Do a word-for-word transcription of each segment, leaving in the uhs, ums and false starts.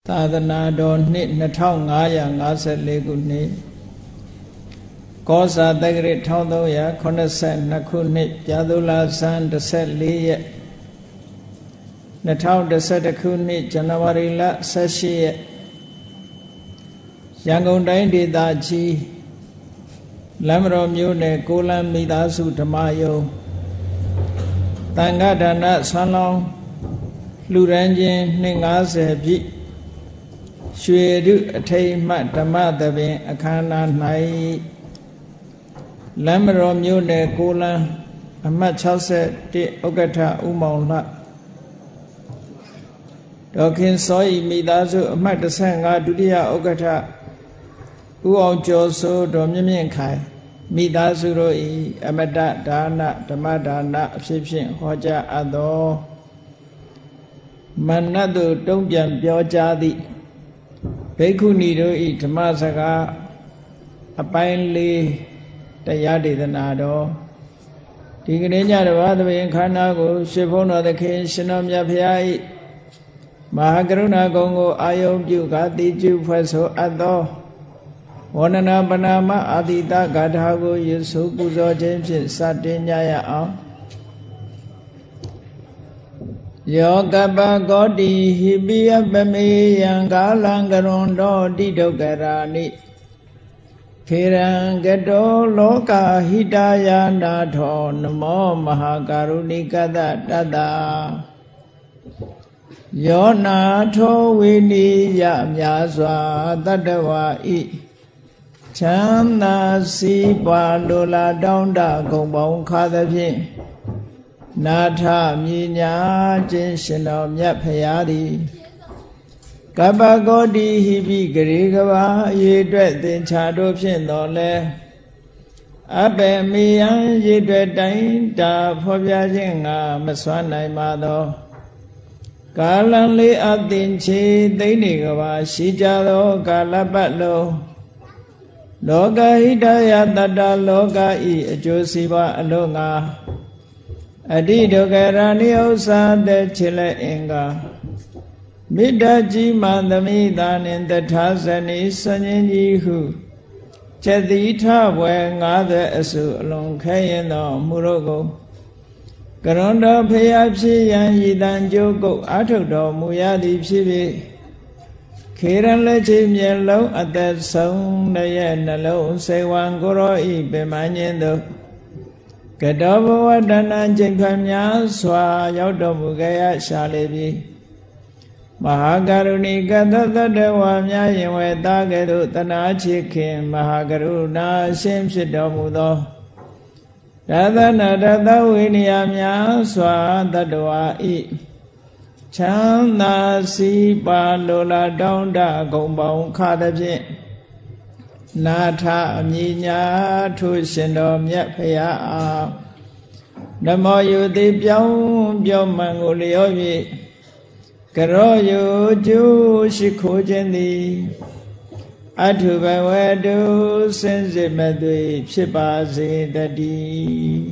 သာသနာတော်နှစ်နှစ်ထောင်ငါးရာငါးဆယ်လေးခုနှစ်ကောဇာတက္ကရာတစ်ထောင်သုံးရာခုနှစ်ဆယ်နှစ်ခုနှစ်ပြာသူလာဇန်တစ်ဆယ်လေးရက်နှစ်ထောင်တစ်ဆယ်တစ်ခုနှစ်ဇန်နဝါရီလဆယ်ရှစ်ရက်ရန်ကုန်တိုင်းဒေသကြီးလမ်းမတော်မြို့နယ်ကိုလမ်းမိသားစုဓမ္မယုံတန်ခါဒါနဆန်းလောင်းလှူဒန်းခြင်းနှစ်ငါးဆယ်ပြည့်ရွှေရုအထိမ်းမှတ်ဓမ္မသဘင်အခမ်းအနား၌လမ်းမတော်မြို့နယ်ကိုလမ်းအမှတ်၆၁ဥက္ကဋ္ဌဦးမောင်လှဒေါခင်စောဤမိသားစုအမှတ်၁၅ဒုတိယဥက္ကဋ္ဌဦးအောင်ကျော်စိုးဒေါ်မြင့်မြင့်ခိုင်မိသားစုတို့ဤအမတဒါနဓမ္မဒါနအဖြစ်ဖြင့်ဟောကြားအပ်သောမနတ်တို့တုံ့ပြန်ပြောကြားသည့်ဘိက္ခုနီတို့ဤဓမ္မစကားအပိုင်းလေးတရားဒေသနာတော်ဒီကနေ့ညတော်ဘာသဘင်ခန္ဓာကိုရွှေဘုန်းတော်သခင်ရှင်တော်မြတ်ဖရာဤမဟာကရုဏာဂုဏ်ကိုအာယုံပြုကာတိကျုဖွဲ့ဆိုအပ်သောဝန္ဒနာပနာမအာတိတဂါထာကိုယေရှုပူဇော်ခြင်းဖြင့်စတင်ကြရအောင်ယောကပကောတိဟိပိယပမေယံကာလံကရွန်တော်တိဒုက္ခရာနိခေရံကတောလောကဟိတယာနာထောနမောမဟာကရုဏိကတတတ္တယောနာထောဝိနိယမြာစွာတတ္တဝါဤချမ်းသာစီးပွားလိုလားတောင်းတဂုံပေါင်းခါသဖြင့်နာထမြညာခြင်းရှင်တော်မြတ်ဖရာသည်ကပ္ပဂောတိဟိပိဂရေကဘာအရေအတွက်သင်္ချာတို့ဖြင့်တော်လဲအပေမေယံရေအတွက်တိုင်းတာဖော်ပြခြင်းငါမစွမ်းနိုင်ပါသောကာလံလေးအသင်ချေသိမ့်နေကဘာရှိကြသောကာလပတ်လုံးလောကဟိတယတတ္တလောကဤအကျိုးစီးပွားအလို့ငါအတိဒုက္ခရာနိဥ္စာတဲ့ချေလက်အင်္ဂါမေတ္တာကြီးမှသမိသာနှင့်တထာဇနိစဉ္ကြီးဟုကျက်တိထဘွယ်ငါးသက်အစုအလုံးခဲရင်တော်မူတော့ကိုကရွန်တော်ဖျားဖြစ်ရန်ဤတန်ကြိုးကုတ်အာထုတ်တော်မူရသည်ဖြစ်ဖြစ်ခေရန်လက်ချေမျက်လုံးအသက်ဆုံးရဲ့နှလုံးစေဝံကိုရောဤပင်မညင်းတို့ကတောဘဝတဏ္ဍချိန်ခွန်များစွာရောက်တော်မူခဲ့ရရှာလေပြီမဟာကရုဏီကတတတဝါများရင်ဝဲသားကဲ့သို့တနာချစ်ခင်မဟာကရုဏာရှင်ဖြစ်တော်မူသောရသနာရတဝိနည်းများစွာတတဝါဤချမ်းသာစီးပါလိုလားတောင်းတဂုံပေါင်းခါသဖြင့်နာထအမြညာထိုရှင်တော်မြတ်ဖရာအားနမောယုတိပြောင်းပြောင်းမှန်ကိုလျော့၍ကရောယုကျိုးရှိခိုးခြင်းသည်အထုဘဝတုစင်စစ်မသွေဖြစ်ပါစေတည်း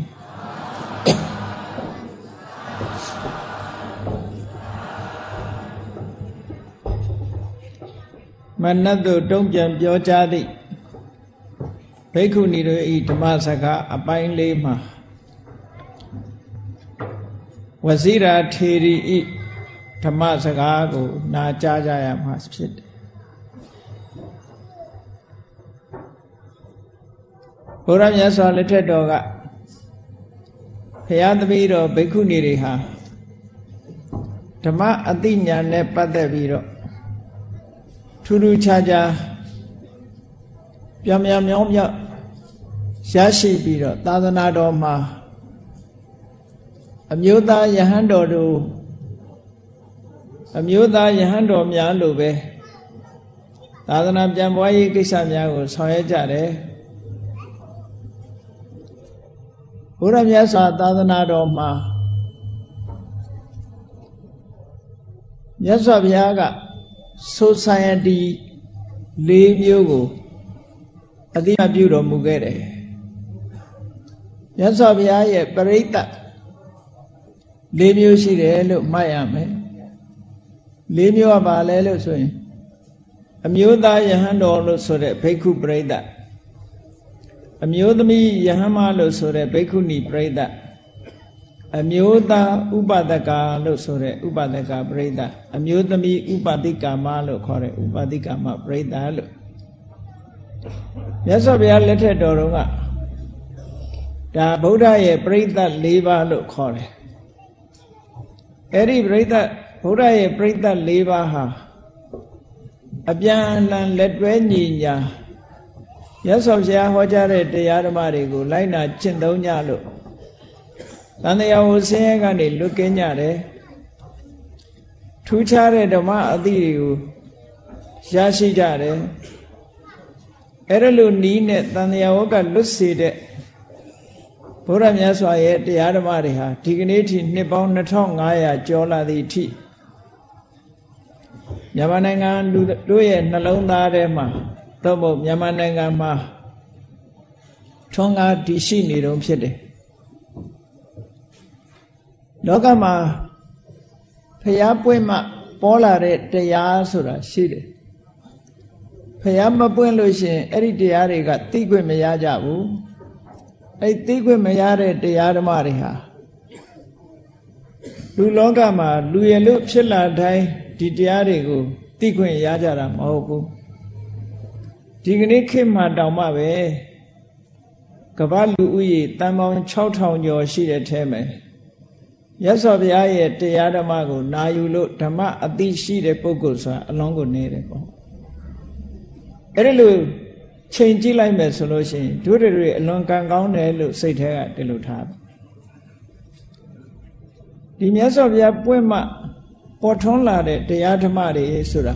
မနတ်တို့တုံ့ပြန်ပြောကြားသည့်ဘိက္ခုနီတို့ဤဓမ္မစကားအပိုင်းလေးမှာဝဇိရာထေရီဤဓမ္မစကားကိုနာကြားကြရမှာဖြစ်တယ်ဘုရားမြတ်စွာလက်ထက်တော်ကဘုရားသမီးတော်ဘိက္ခုနီတွေဟာဓမ္မအသိဉာဏ်နဲ့ပတ်သက်ပြီးတော့ထူးထူးခြားခြားပြောင်ပြောင်မြောင်းမြောက်ရရှိပြီးတော့သာသနာတော်မှာအမျိုးသားယဟန်တော်တို့အမျိုးသားယဟန်တော်များလို့ပဲသာသနာပြန်ပွားရေးကိစ္စများကိုဆောင်ရွက်ကြတယ်ဘုရားမြတ်စွာသာသနာတော်မှာမြတ်စွာဘုရားကsociety လေးမျိုးကိုအသိအပြုတော်မူခဲ့တယ်မြတ်စွာဘုရားရဲ့ပရိသတ်လေးမျိုးရှိတယ်လို့မှတ်ရမယ်လေးမျိုးကပါလဲလို့ဆိုရင်အမျိုးသားယဟန်တော်လို့ဆိုတဲ့ဘိက္ခုပရိသတ်အမျိုးသမီးယဟန်မလို့ဆိုတဲ့ဘိက္ခုနီပရိသတ်အမျိုးသားဥပဒကလို့ဆိုတဲ့ဥပဒကပရိသတ်အမျိုးသမီးဥပတိကာမလို့ခေါ်တဲ့ဥပတိကာမပရိသတ်လို့မြတ်စွာဘုရားလက်ထက်တော်ကဒါဗုဒ္ဓရဲ့ပရိသတ်၄ပါးလို့ခေါ်တယ်အဲ့ဒီပရိသတ်ဗုဒ္ဓရဲ့ပရိသတ်၄ပါးဟာအပြန်အလှန်လက်တွဲညီညာမြတ်စွာဘုရားဟောကြားတဲ့တရားဓမ္မတွေကိုလိုက်နာကျင့်သုံးကြလို့သံဃာဝဆင်းရဲကနေလွတ်ကင်းကြတယ်ထူးခြားတဲ့ဓမ္မအသည့်တွေကိုရရှိကြတယ်အဲ့ဒါလိုနီးနဲ့သံဃာဝကလွတ်စေတဲ့ဘုရားမြတ်စွာရဲ့တရားဓမ္မတွေဟာဒီကနေ့ထိနှစ်ပေါင်းနှစ်ထောင်ငါးရာကျော်လာသည့်အထိမြန်မာနိုင်ငံလူတို့ရဲ့နှလုံးသားထဲမှာသို့မဟုတ်မြန်မာနိုင်ငံမှာထွန်းကားတည်ရှိနေတုန်းဖြစ်တယ်လောကမှာဖျားပွင့်မှပေါ်လာတဲ့တရားဆိုတာရှိတယ်ဖျားမပွင့်လို့ရှိရင်အဲ့ဒီတရားတွေကသိခွင့်မရကြဘူးအဲ့သိခွင့်မရတဲ့တရားဓမ္မတွေဟာလူလောကမှာလူရလို့ဖြစ်လာတိုင်းဒီတရားတွေကိုသိခွင့်ရကြတာမဟုတ်ဘူးဒီကနေ့ခေတ်မှာတောင်မှပဲကမ္ဘာလူဦးရေတန်ပေါင်း၆ထောင်ကျော်ရှိတဲ့ထဲမှာမြတ်စွာဘုရားရဲ့တရားဓမ္မကိုနာယူလို့ဓမ္မအသိရှိတဲ့ပုဂ္ဂိုလ်ဆိုတာအလုံးကိုနေတယ်ပေါ့အဲ့ဒီလိုချိန်ကြည့်လိုက်မယ်ဆိုလို့ရှိရင်တို့တွေအလွန်ကံကောင်းတယ်လို့စိတ်ထဲကဒီလိုထားတယ်ဒီမြတ်စွာဘုရားပွင့်မှပေါ်ထွန်းလာတဲ့တရားဓမ္မတွေဆိုတာ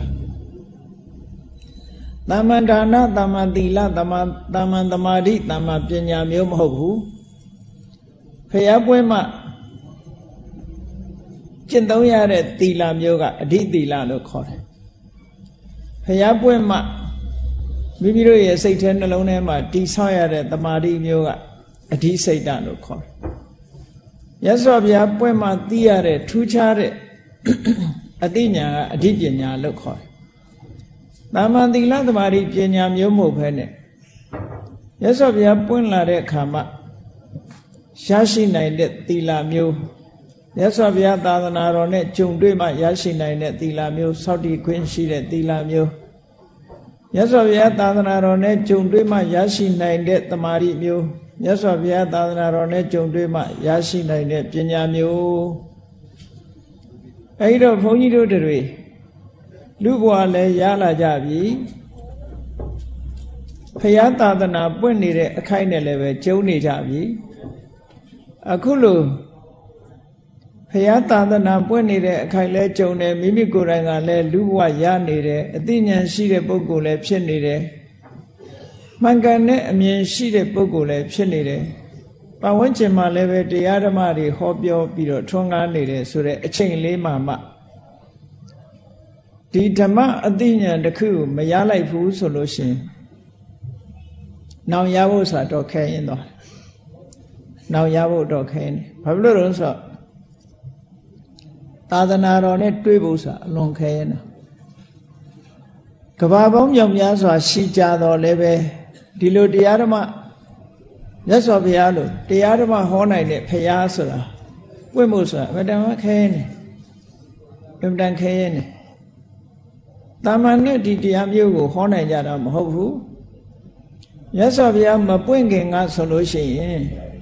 သမ္မာဒါနသမ္မာသီလသမ္မာသမ္မာသမာဓိသမ္မာပညာမျိုးမဟုတ်ဘူးဖျားပွင့်မှကျင့်သုံးရတဲ့သီလမျိုးကအဓိသီလလို့ခေါ်တယ်ဖျားပွင့်မှမိမိတို့ရဲ့စိတ်ထဲနှလုံးထဲမှာတည်ဆောက်ရတဲ့သမာဓိမျိုးကအဓိစိတ်တလို့ခေါ်တယ်မြတ်စွာဘုရားပွင့်မှသိရတဲ့ထူးခြားတဲ့အသိဉာဏ်ကအဓိပညာလို့ခေါ်တယ်သမ္မာသီလသမာဓိပညာမျိုးမဟုတ်ဘဲနဲ့မြတ်စွာဘုရားပွင့်လာတဲ့အခါမှာရရှိနိုင်တဲ့သီလမျိုးမြတ်စွာဘုရားသာသနာတော်နဲ့ကြုံတွေ့မှရရှိနိုင်တဲ့သီလမျိုးစောင့်တည်ခွင့်ရှိတဲ့သီလမျိုးမြတ်စွာဘုရားသာသနာတော်နဲ့ကြုံတွေ့မှရရှိနိုင်တဲ့သမာဓိမျိုးမြတ်စွာဘုရားသာသနာတော်နဲ့ကြုံတွေ့မှရရှိနိုင်တဲ့ပညာမျိုးအဲဒီတော့ဘုန်းကြီးတို့တွေလူဘဝလည်းရလာကြပြီဖရာသာသနာပွင့်နေတဲ့အခိုက်နဲ့လည်းပဲကျုံနေကြပြီအခုလိုဖရာသာသနာပွင့်နေတဲ့အခိုက်လည်းကျုံတယ်မိမိကိုယ်တိုင်ကလည်းလူဘဝရနေတယ်အသိဉာဏ်ရှိတဲ့ပုဂ္ဂိုလ်လည်းဖြစ်နေတယ်မှန်ကန်တဲ့အမြင်ရှိတဲ့ပုဂ္ဂိုလ်လည်းဖြစ်နေတယ်ပတ်ဝန်းကျင်မှာလည်းပဲတရားဓမ္မတွေဟောပြောပြီးတော့ထွန်းကားနေတယ်ဆိုတဲ့အချိန်လေးမှမှဒီဓမ္မအသိဉာဏ်တစ်ခုကိုမရလိုက်ဘူးဆိုလို့ရှိရင်နောင်ရဖို့ဆိုတော့ခဲရင်တော့နောင်ရဖို့တော့ခဲနေဘာဖြစ်လို့လဲဆိုတော့သာသနာတော်နဲ့တွေ့ဖို့ဆိုတာအလွန်ခဲရင်တော့ကဘာပေါင်းမြောက်များစွာရှိကြတော့လည်းပဲဒီလိုတရားဓမ္မမြတ်စွာဘုရားလိုတရားဓမ္မဟောနိုင်တဲ့ဘုရားဆိုတာပွင့်ဖို့ဆိုတာအမှန်တမ်းခဲနေအမှန်တမ်းခဲနေတာမန်နဲ့ဒီတရားမျိုးကိုဟောနိုင်ကြတာမဟုတ်ဘူးမြတ်စွာဘုရားမပွင့်ခင်ကဆိုလို့ရှိရင်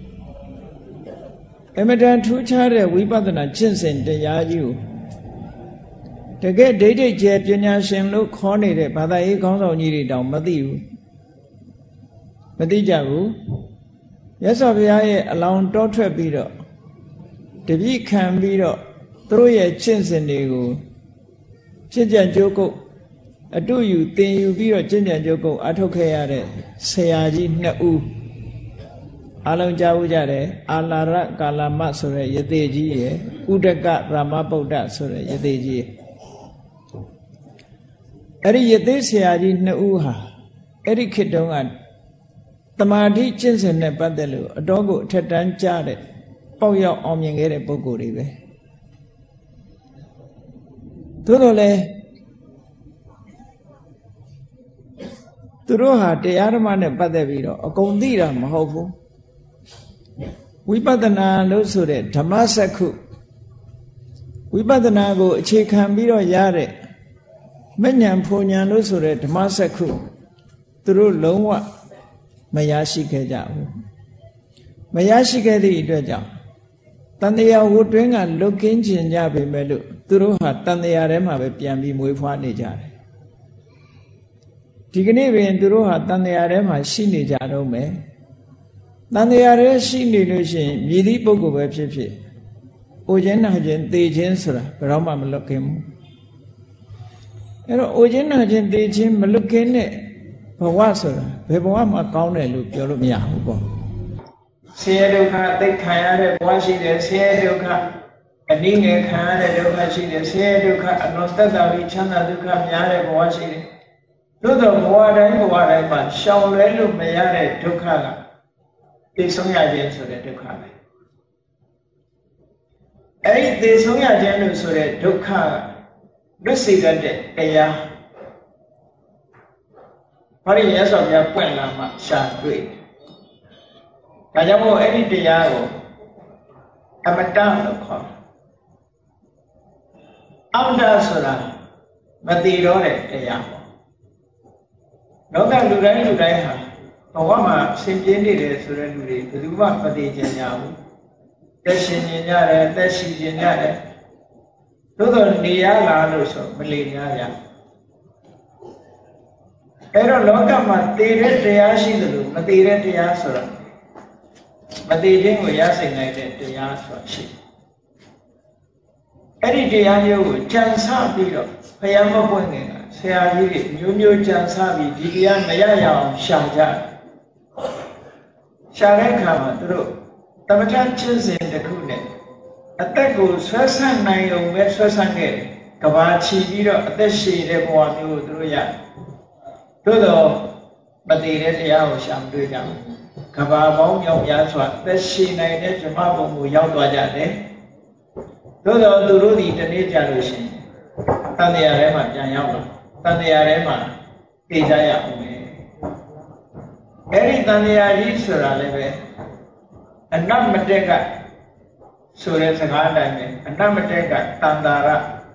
အမှန်တန်ထူးခြားတဲ့ဝိပဿနာကျင့်စဉ်တရားကြီးကိုတကယ်ဒိဋ္ဌိကျယ်ပညာရှင်လို့ခေါ်နေတဲ့ဘာသာရေးခေါင်းဆောင်ကြီးတွေတောင်မသိဘူးမသိကြဘူးမြတ်စွာဘုရားရဲ့အလောင်းတောထွက်ပြီးတော့တပည့်ခံပြီးတော့သူတို့ရဲ့ကျင့်စဉ်တွေကိုကျင့်ကြံကြိုးကုပ်အတူယူသင်ယူပြီးတော့ကျင့်ကြံကြိုးကုပ်အထုတ်ခဲ့ရတဲ့ဆရာကြီးနှစ်ဦးအလုံးကြားဦးကြတယ်အာလာရကာလမဆိုတဲ့ယသိကြီးရယ်ဥဒကရမဗုဒ္ဓဆိုတဲ့ယသိကြီးအဲ့ဒီယသိဆရာကြီးနှစ်ဦးဟာအဲ့ဒီခေတ်တုန်းကတမာတိကျင့်စဉ်နဲ့ပတ်သက်လို့အတော်ကိုအထက်တန်းကြတဲ့ပေါက်ရောက်အောင်မြင်ခဲ့တဲ့ပုဂ္ဂိုလ်တွေပဲသို့တော်လည်းသူတို့ဟာတရားဓမ္မနဲ့ပတ်သက်ပြီးတော့အကုန်သိတာမဟုတ်ဘူးဝိပဿနာလို့ဆိုတဲ့ဓမ္မစက္ခုဝိပဿနာကိုအခြေခံပြီးတော့ရတဲ့မဉ္ဇဉ်ဖွဉ္ဇဉ်လို့ဆိုတဲ့ဓမ္မစက္ခုသူတို့လုံးဝမရရှိခဲ့ကြဘူးမရရှိခဲ့သည့်အတွက်ကြောင့်တန်တရားဝတ်တွင်းကလွတ်ကင်းခြင်းကြပေမဲ့လို့သူတို့ဟာတန်တရားထဲမှာပဲပြန်ပြီးမွေးဖွားနေကြတယ်ဒီကနေ့ပင်သူတို့ဟာတန်တရားထဲမှာရှိနေကြတော့မယ်တန်တရားထဲရှိနေလို့ရှိရင်မြည်သည့်ပုဂ္ဂိုလ်ပဲဖြစ်ဖြစ်အိုခြင်းနာခြင်းသေခြင်းဆိုတာဘယ်တော့မှမလွတ်ကင်းဘူးအဲ့တော့အိုခြင်းနာခြင်းသေခြင်းမလွတ်ကင်းတဲ့ဘဝဆိုတာဘယ်ဘဝမှကောင်းတယ်လို့ပြောလို့မရဘူးပေါ့ဆင်းရဲဒုက္ခသိခံရတဲ့ဘဝရှိတယ်ဆင်းရဲဒုက္ခအနည်းငယ်ခံရတဲ့ဒုက္ခရှိတယ်ဆင်းရဲဒုက္ခအလွန်သက်သာပြီးချမ်းသာဒုက္ခများတဲ့ဘဝရှိတယ်သို့သောဘဝတိုင်းဘဝတိုင်းမှာရှောင်လွဲလို့မရတဲ့ဒုက္ခကသိဆုံးရခြင်းဆိုတဲ့ဒုက္ခပဲအဲ့ဒီသိဆုံးရခြင်းလို့ဆိုတဲ့ဒုက္ခကလွတ်စေတတ်တဲ့တရားဘာလို့ရဲဆိုပြပွင့်လာမှရှာတွေ့ဒါကြောင့်မို့အဲ့ဒီတရားကိုအမတလို့ခေါ်အမတဆိုတာမတည်တော့တဲ့တရားပေါ့လောကလူတိုင်းလူတိုင်းဟာဘဝမှာဆင်ပြေနေတယ်ဆိုတဲ့လူတွေဘယ်သူမှမတည်ကြကြဘူးသက်ရှင်နေကြတယ်သက်ရှိနေကြတယ်သို့တော်နေရလာလို့ဆိုမလေများရအဲ့တော့လောကမှာတည်တဲ့တရားရှိတယ်လို့မတည်တဲ့တရားဆိုတာမတည်ခြင်းကိုရစေနိုင်တဲ့တရားဆိုတာရှိအဲ့ဒီတရားမျိုးကိုကြံစပြီးတော့ဘုရားမပွင့်ခင်ကဆရာကြီးတွေမျိုးမျိုးကြံစပြီးဒီတရားမရရအောင်ရှာကြရှာတဲ့အခါမှာသူတို့တမထချင်းစဉ်တစ်ခုနဲ့အသက်ကိုဆွဲဆန့်နိုင်ုံပဲဆွဲဆန့်ခဲ့တယ်ကဘာချီပြီးတော့အသက်ရှည်တဲ့ဘဝမျိုးကိုသူတို့ရသို့တော့မတည်တဲ့တရားကိုရှာမတွေ့ကြဘူးကဘာပေါင်းမြောက်များစွာအသက်ရှည်နိုင်တဲ့ဓမ္မဘုံကိုရောက်သွားကြတယ်သို့တော့သူတို့ဒီတနေ့ကြလို့ရှိရင်တန်တရားထဲမှာပြန်ရောက်တော့တန်တရားထဲမှာသိကြရအောင်ပဲအဲ့ဒီတန်တရားကြီးဆိုတာလည်းပဲအနတ်မတက်ကဆိုတဲ့စကားတိုင်းပဲအနတ်မတက်ကတန်တာရ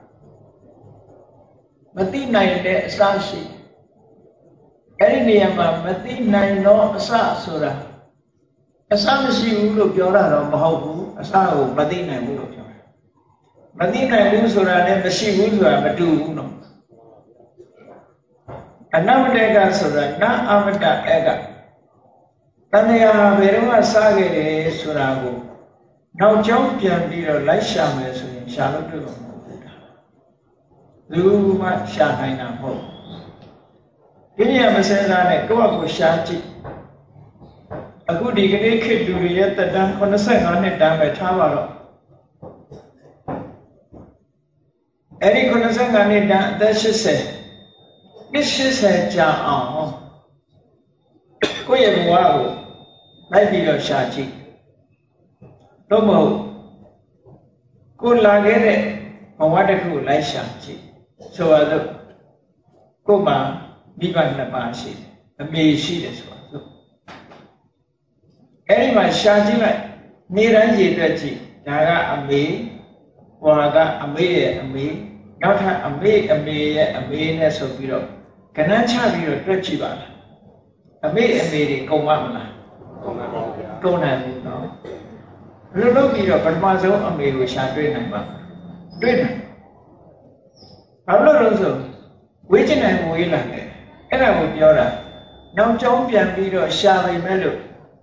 မသိနိုင်တဲ့အစရှိအဲ့ဒီနေရာမှာမသိနိုင်တော့အစဆိုတာအစမရှိဘူးလို့ပြောတာတော့မဟုတ်ဘူးအစကိုမသိနိုင်ဘူးလို့ပြောတာမသိနိုင်ဘူးဆိုတာနဲ့မရှိဘူးဆိုတာမတူဘူးနော်အနတ်မတက်ကဆိုတာနာအမတဧကတဏှာဘယ်တော့မှစားခဲ့တယ်ဆိုတာကိုနောက်ကျောင်းပြန်ပြီးတော့လိုက်ရှာမယ်ဆိုရင်ရှာလို့တွေ့မှာမဟုတ်ဘူး။လူမှရှာနိုင်တာမဟုတ်ဘူး။ဒီနေရာမစဲစားနဲ့ကိုယ့်အကိုရှာကြည့်။အခုဒီကနေ့ခေတ်လူတွေရဲ့တက်တန်းeighty-fiveနှစ်တန်းပဲထားပါတော့။အဲ့ဒီeighty-fiveနှစ်တန်းအသက်eightyနှစ်eightyကြာအောင်ကိုယ့်ရဲ့ဘဝကိုလိုက်ပြီးတော့ရှာကြည့်တော့မဟုတ်ကိုလာခဲ့တဲ့ဘဝတစ်ခုကိုလိုက်ရှာကြည့်ဆိုတော့ကို့မှာမိဘနှစ်ပါးရှိတယ်အမေရှိတယ်ဆိုတော့အဲ့ဒီမှာရှာကြည့်လိုက်နေတိုင်းရည်တွက်ကြည့်ဒါကအမေဟောကအမေရဲ့အမေနောက်ထပ်အမေအမေရဲ့အမေနဲ့ဆိုပြီးတော့ကဏ္ဍချပြီးတော့တွက်ကြည့်ပါလားအမေအမေတွေကုန်ပါမလားကုန်ပါပါဗျာကုန်နိုင်ဘူးနော်ဘယ်လိုလုပ်ပြီးတော့ပထမဆုံးအမေကိုရှာတွေ့နိုင်ပါတွေ့နိုင်ဘာလို့လဲဆိုဝေးချင်နိုင်ဝေးလာတယ်အဲ့ဒါကိုပြောတာနောက်ကျောင်းပြန်ပြီးတော့ရှာနိုင်မဲ့လို့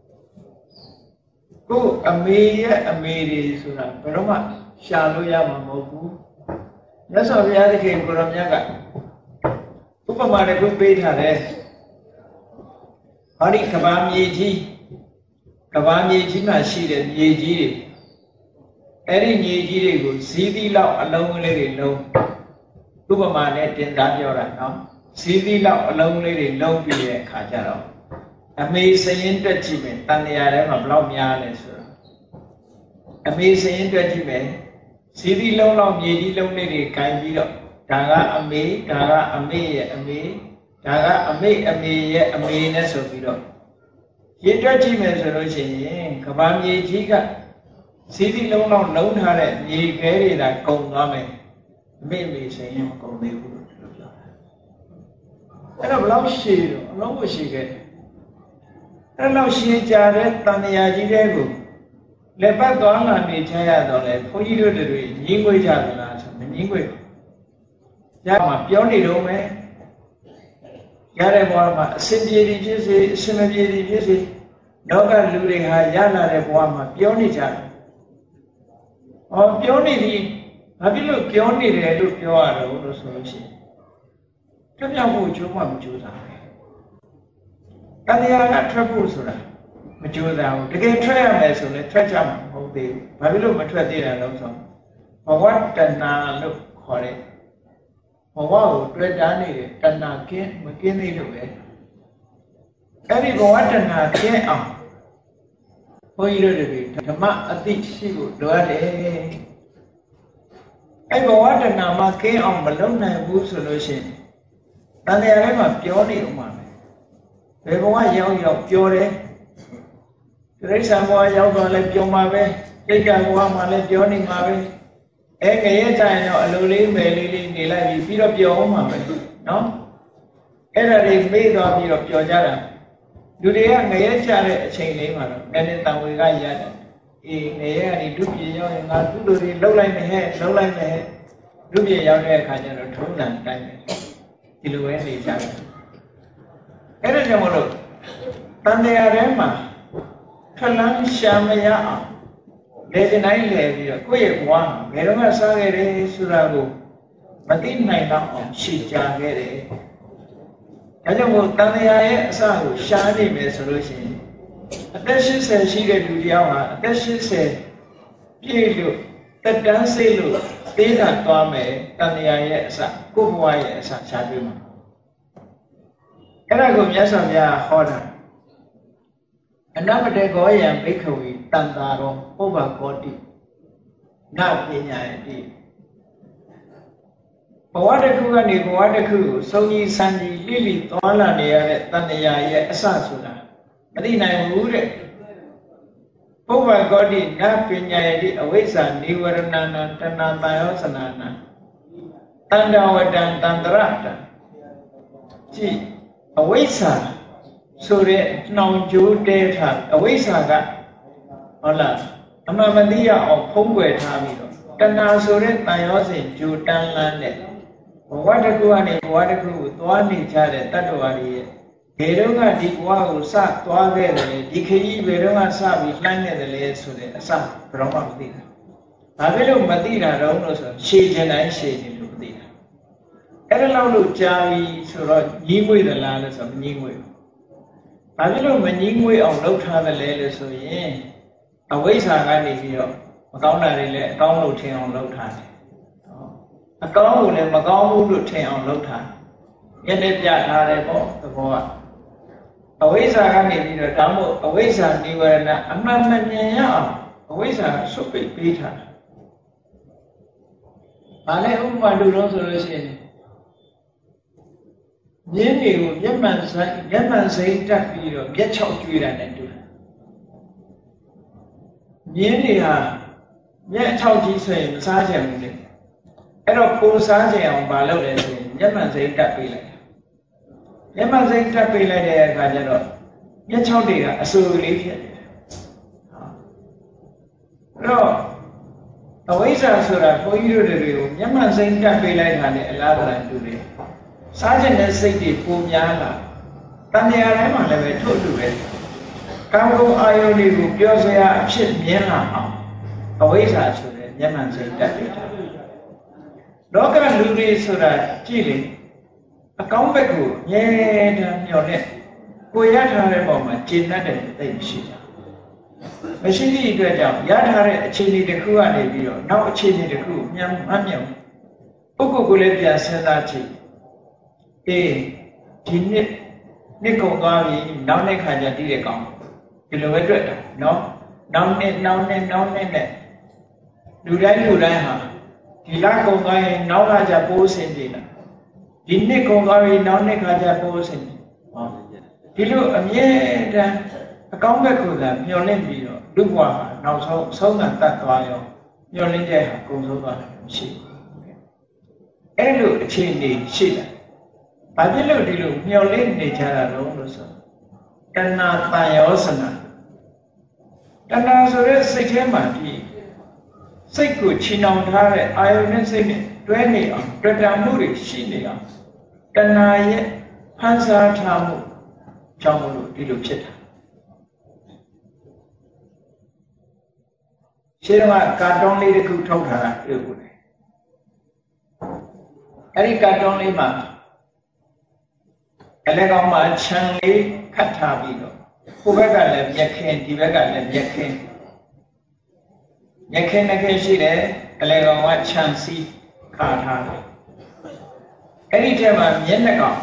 ကိုအမေရဲ့အမေတွေဆိုတာဘယ်တော့မှရှာလို့ရမှာမဟုတ်ဘူးမြတ်စွာဘုရားသခင်ကိုရောမြတ်ကဥပမာတစ်ခုပေးထားတယ်ဟောဒီကဘာမြေကြီးကဘာမြေကြီးမှာရှိတဲ့မြေကြီးတွေအဲ့ဒီမြေကြီးတွေကိုဇီးသီးလောက်အလုံးလေးတွေလုံးဥပမာနဲ့တင်စားပြောတာနော်ဇီးသီးလောက်အလုံးလေးတွေလုံးပြီးတဲ့အခါကျတော့အမေစရင်တွက်ကြည့်မယ်တန်တရာထဲမှာဘယ်လောက်များလဲဆိုတော့အမေစရင်တွက်ကြည့်မယ်ဇီးသီးလုံးလောက်မြေကြီးလုံးလေးတွေခြင်ပြီးတော့ဒါကအမေဒါကအမေရဲ့အမေ Daga ame ame ye ame ne soပြီးတော့ရေတွက်ကြည့်မယ်ဆိုလို့ရှိရင်ကဘာမြေကြီးကစီးစီးလုံးလုံးလုံးထားတဲ့မြေခဲတွေဒါကုန်သွားမယ်အမေအမေဆိုရင်မကုန်သေးဘူးလို့ပြောတာအဲ့တော့ဘလောက်ရှည်တော့အလုံးကိုရှည်ခဲ့အဲ့လောက်ရှည်ကြတဲ့တန်မြာကြီးတွေကိုလက်ပတ်သွားလာနေချရတော့လေဘုန်းကြီးတို့တွေညီးငွေကြသလားဆိုမညီးငွေရမှာပြောနေတော့မယ်ရတဲ့ဘဝမှာအစဉ်ပြေသည်ဖြစ်စေအစဉ်မပြေသည်ဖြစ်စေလောကလူတွေဟာရလာတဲ့ဘဝမှာပြောနေကြတယ်။ဟောပြောနေသည်ဘာဖြစ်လို့ပြောနေတယ်လို့ပြောရတော့လို့ဆိုလို့ရှိရင်ပြပြဖို့ကြိုးမှမကြိုးစားဘူး။တရားကထွက်ဖို့ဆိုတာမကြိုးစားဘူး။တကယ်ထွက်ရမယ်ဆိုရင်ထွက်ကြမှာမဟုတ်သေးဘူး။ဘာဖြစ်လို့မထွက်သေးတာလဲဆိုတော့ဘဝတဏှာလို့ခေါ်တဲ့ဘဝကိုတွေ့တာနေတဲ့တဏှာကင်းမကင်းသေးလို့ပဲအဲ့ဒီဘဝတဏှာကင်းအောင်ဘုန်းကြီးတို့တွေဓမ္မအသိရှိဖို့လိုအပ်တယ်အဲ့ဘဝတဏှာမှာကင်းအောင်မလုပ်နိုင်ဘူးဆိုလို့ရှိရင်တန်တရားထဲမှာပြောနေဥမှာပဲဘယ်ဘဝရောက်ရောက်ပြောတယ်တိရစ္ဆာန်ဘဝရောက်တော့လည်းပြောမှာပဲတိတ်ကဘဝမှာလည်းပြောနေမှာပဲအဲငရဲကြရင်တော့အလိုလေးမယ်လေးလေးနေလိုက်ပြီးပြီးတော့ပျော်အောင်မှာပဲနော်အဲ့ဒါတွေမေ့သွားပြီးတော့ပျော်ကြတာလူတွေကငရဲကြတဲ့အချိန်လေးမှာတော့နည်းနည်းတန်ဝေကရတယ်အေးငရဲကနေဒုပြေရောက်ရင်ငါသူ့လူတွေလှုပ်လိုက်မယ်ဟဲ့လှုပ်လိုက်မယ်ဟဲ့ဒုပြေရောက်တဲ့အခါကျတော့ထုံးတန်တိုင်းတယ်ဒီလိုပဲနေကြတယ်အဲ့ဒါကြောင့်မလို့တန်တရားထဲမှာခလန်းရှာမရအောင်လေဒီနိုင်လေပြီးတော့ကိုယ့်ရဲ့ဘဝမှာဘယ်တော့မှစားခဲ့တယ်ဆိုတာကိုမသိနိုင်တော့အောင်ရှင်းကြခဲ့တယ်။ဒါကြောင့်မို့တန်တရားရဲ့အစကိုရှားနေမယ်ဆိုလို့ရှိရင်အသက်၈၀ရှိတဲ့လူတယောက်ဟာအသက်၈၀ပြည့်လို့တက်တန်းစိတ်လို့သေးတာသွားမယ်တန်တရားရဲ့အစကိုယ့်ဘဝရဲ့အစရှားတွေ့မှာ။အဲ့ဒါကိုမြတ်စွာဘုရားဟောတာအနပတေကောယံဘိက္ခဝေတန်တာရောပုဗ္ဗကောတိနပညာယတိဘဝတစ်ခုကနေဘဝတစ်ခုကိုစုံကြီးဆန်းကြီးလိလိသွားလာနေရတဲ့တဏှာရဲ့အစဆိုတာမသိနိုင်ဘူးတဲ့ပုဗ္ဗကောတိနပညာယတိအဝိဇ္ဇာနိဝရဏနာတဏှာတန်ရောစနာနာတန္တဝတံတန္တရတံကြည့်အဝိဇ္ဇာဆိုတဲ့နှောင်ကြိုးတဲထားအဝိဇ္ဇာကဟုတ်လားအမှန်မသိရအောင်ဖုံးကွယ်ထားပြီးတော့တဏှာဆိုတဲ့တန်ရောစဉ်ကြိုတန်းလန်းတဲ့ဘဝတစ်ခုကနေဘဝတစ်ခုကိုသွားနေကြတဲ့တတ္တဝါတွေရဲ့ဘယ်တော့ကဒီဘဝကိုစသွားခဲ့တယ်လဲဒီခရီးဘယ်တော့ကစပြီးလှမ်းခဲ့တယ်လဲဆိုတဲ့အစဘယ်တော့မှမသိတာဘာဖြစ်လို့မသိတာတော့လို့ဆိုရှည်ချင်တိုင်းရှည်ချင်လို့မသိတာအဲ့ဒါလောက်လို့ကြာပြီဆိုတော့ညီးငွေသလားလို့ဆိုတော့ညီးငွေဘာဖြစ်လို့မညီးငွေအောင်လုပ်ထားတယ်လဲလို့ဆိုရင်အဝိဇ္ဇာကနေပြီးတော့မကောင်းတာတွေလည်းအကောင်းလို့ထင်အောင်လုပ်ထားတယ်အကောင်းကိုလည်းမကောင်းဘူးလို့ထင်အောင်လုပ်ထားရတဲ့ပြထားတယ်ပေါ့သဘောကအဝိဇ္ဇာကနေပြီးတော့ဒါမို့အဝိဇ္ဇာနိဝရဏအမှန်မမြင်ရအောင်အဝိဇ္ဇာဆွတ်ပိတ်ပေးထားတာ။ဘာလဲဥပမာတူလို့ဆိုလို့ရှိရင်မြင်းတွေကိုမျက်မှန်ဆိုင်မျက်မှန်စိမ့်တက်ပြီးတော့မျက်ချောက်ကျွေးတာနဲ့တူတယ်။မြင်းတွေဟာမျက်ချောက်ကြီးဆိုရင်မစားချင်ဘူးလေ။အဲ့တော့ကိုစားချင်အောင်မလုပ်လဲဆိုရင်မျက်မှန်စိမ့်တက်ပေးလိုက်။မျက်မှန်စိမ့်တက်ပေးလိုက်တဲ့အခါကျတော့မျက်ချောက်တွေကအဆူလေးဖြစ်တယ်။အဲ့တော့အဝိဇ္ဇာဆိုတာဘုန်းကြီးတို့တွေကိုမျက်မှန်စိမ့်တက်ပေးလိုက်တာနဲ့အလားတူတူတယ်။စားခြင်းနဲ့စိတ်တွေပုံများလာတဏှာတိုင်းမှာလည်းပဲထို့တူပဲကာမဂုဏ်အာယုန်တွေကိုပြောစရာအဖြစ်မြင်လာအောင်အဝိဇ္ဇာဆိုတဲ့မျက်မှန်စိတ်တက်ပြီးတာလောကလူတွေဆိုတာကြည့်လေအကောင်းဘက်ကိုမြဲတမ်းမျှော်နဲ့ကိုရထားတဲ့ပုံမှာကျင့်တတ်တဲ့သိမရှိဘူးမရှိသည့်အတွက်ကြောင့်ရထားတဲ့အခြေအနေတစ်ခုကနေပြီးတော့နောက်အခြေအနေတစ်ခုမြန်မှတ်မြောက်ပုဂ္ဂိုလ်ကိုလည်းပြန်စဉ်းစားကြည့်အေးဒီနှစ်နှစ်ကုန်သွားပြီနောက်နှစ်ခါကျတည်တဲ့ကောင်ဒီလိုပဲတွေ့တာနော်နောက်နှစ်နောက်နှစ်နောက်နှစ်နဲ့လူတိုင်းလူတိုင်းဟာဒီလကုန်သွားရင်နောက်လာကြပိုးစင်ပြေတာဒီနှစ်ကုန်သွားပြီနောက်နှစ်ခါကျပိုးစင်ဟောဒီလိုအမြဲတမ်းအကောင်းဘက်ကိုသာမျှော်လင့်ပြီးတော့လူ့ဘဝမှာနောက်ဆုံးဆုံးတာတတ်သွားရောမျှော်လင့်တဲ့ဟာကုန်ဆုံးသွားတယ်မရှိဘူးအဲ့လိုအခြေအနေရှိတယ်ဘာဖြစ်လို့ဒီလိုမျှော်လင့်နေကြတာလဲလို့ဆိုတဏှာတန်ရောစနာတဏှာဆိုတဲ့စိတ်ထဲမှာဒီစိတ်ကိုချီနှောင်ထားတဲ့အာယုန်နဲ့စိတ်နဲ့တွဲနေအောင်တွေ့တာမှုတွေရှိနေအောင်တဏှာရဲ့ဖန်ဆာထားမှုကြောင့်မလို့ဒီလိုဖြစ်တာရှင်းတော့ကာတွန်းလေးတစ်ခုထုတ်ထားတာတွေ့ဖို့လေအဲ့ဒီကာတွန်းလေးမှာအလဲကောင်းမှာခြံလေးခတ်ထားပြီးတော့ဟိုဘက်ကလည်းမျက်ခင်းဒီဘက်ကလည်းမျက်ခင်းမျက်ခင်းနှစ်ခင်းရှိတယ်အလဲကောင်းကခြံစီးခါထားတယ်အဲ့ဒီထဲမှာမျက်နှာကောင်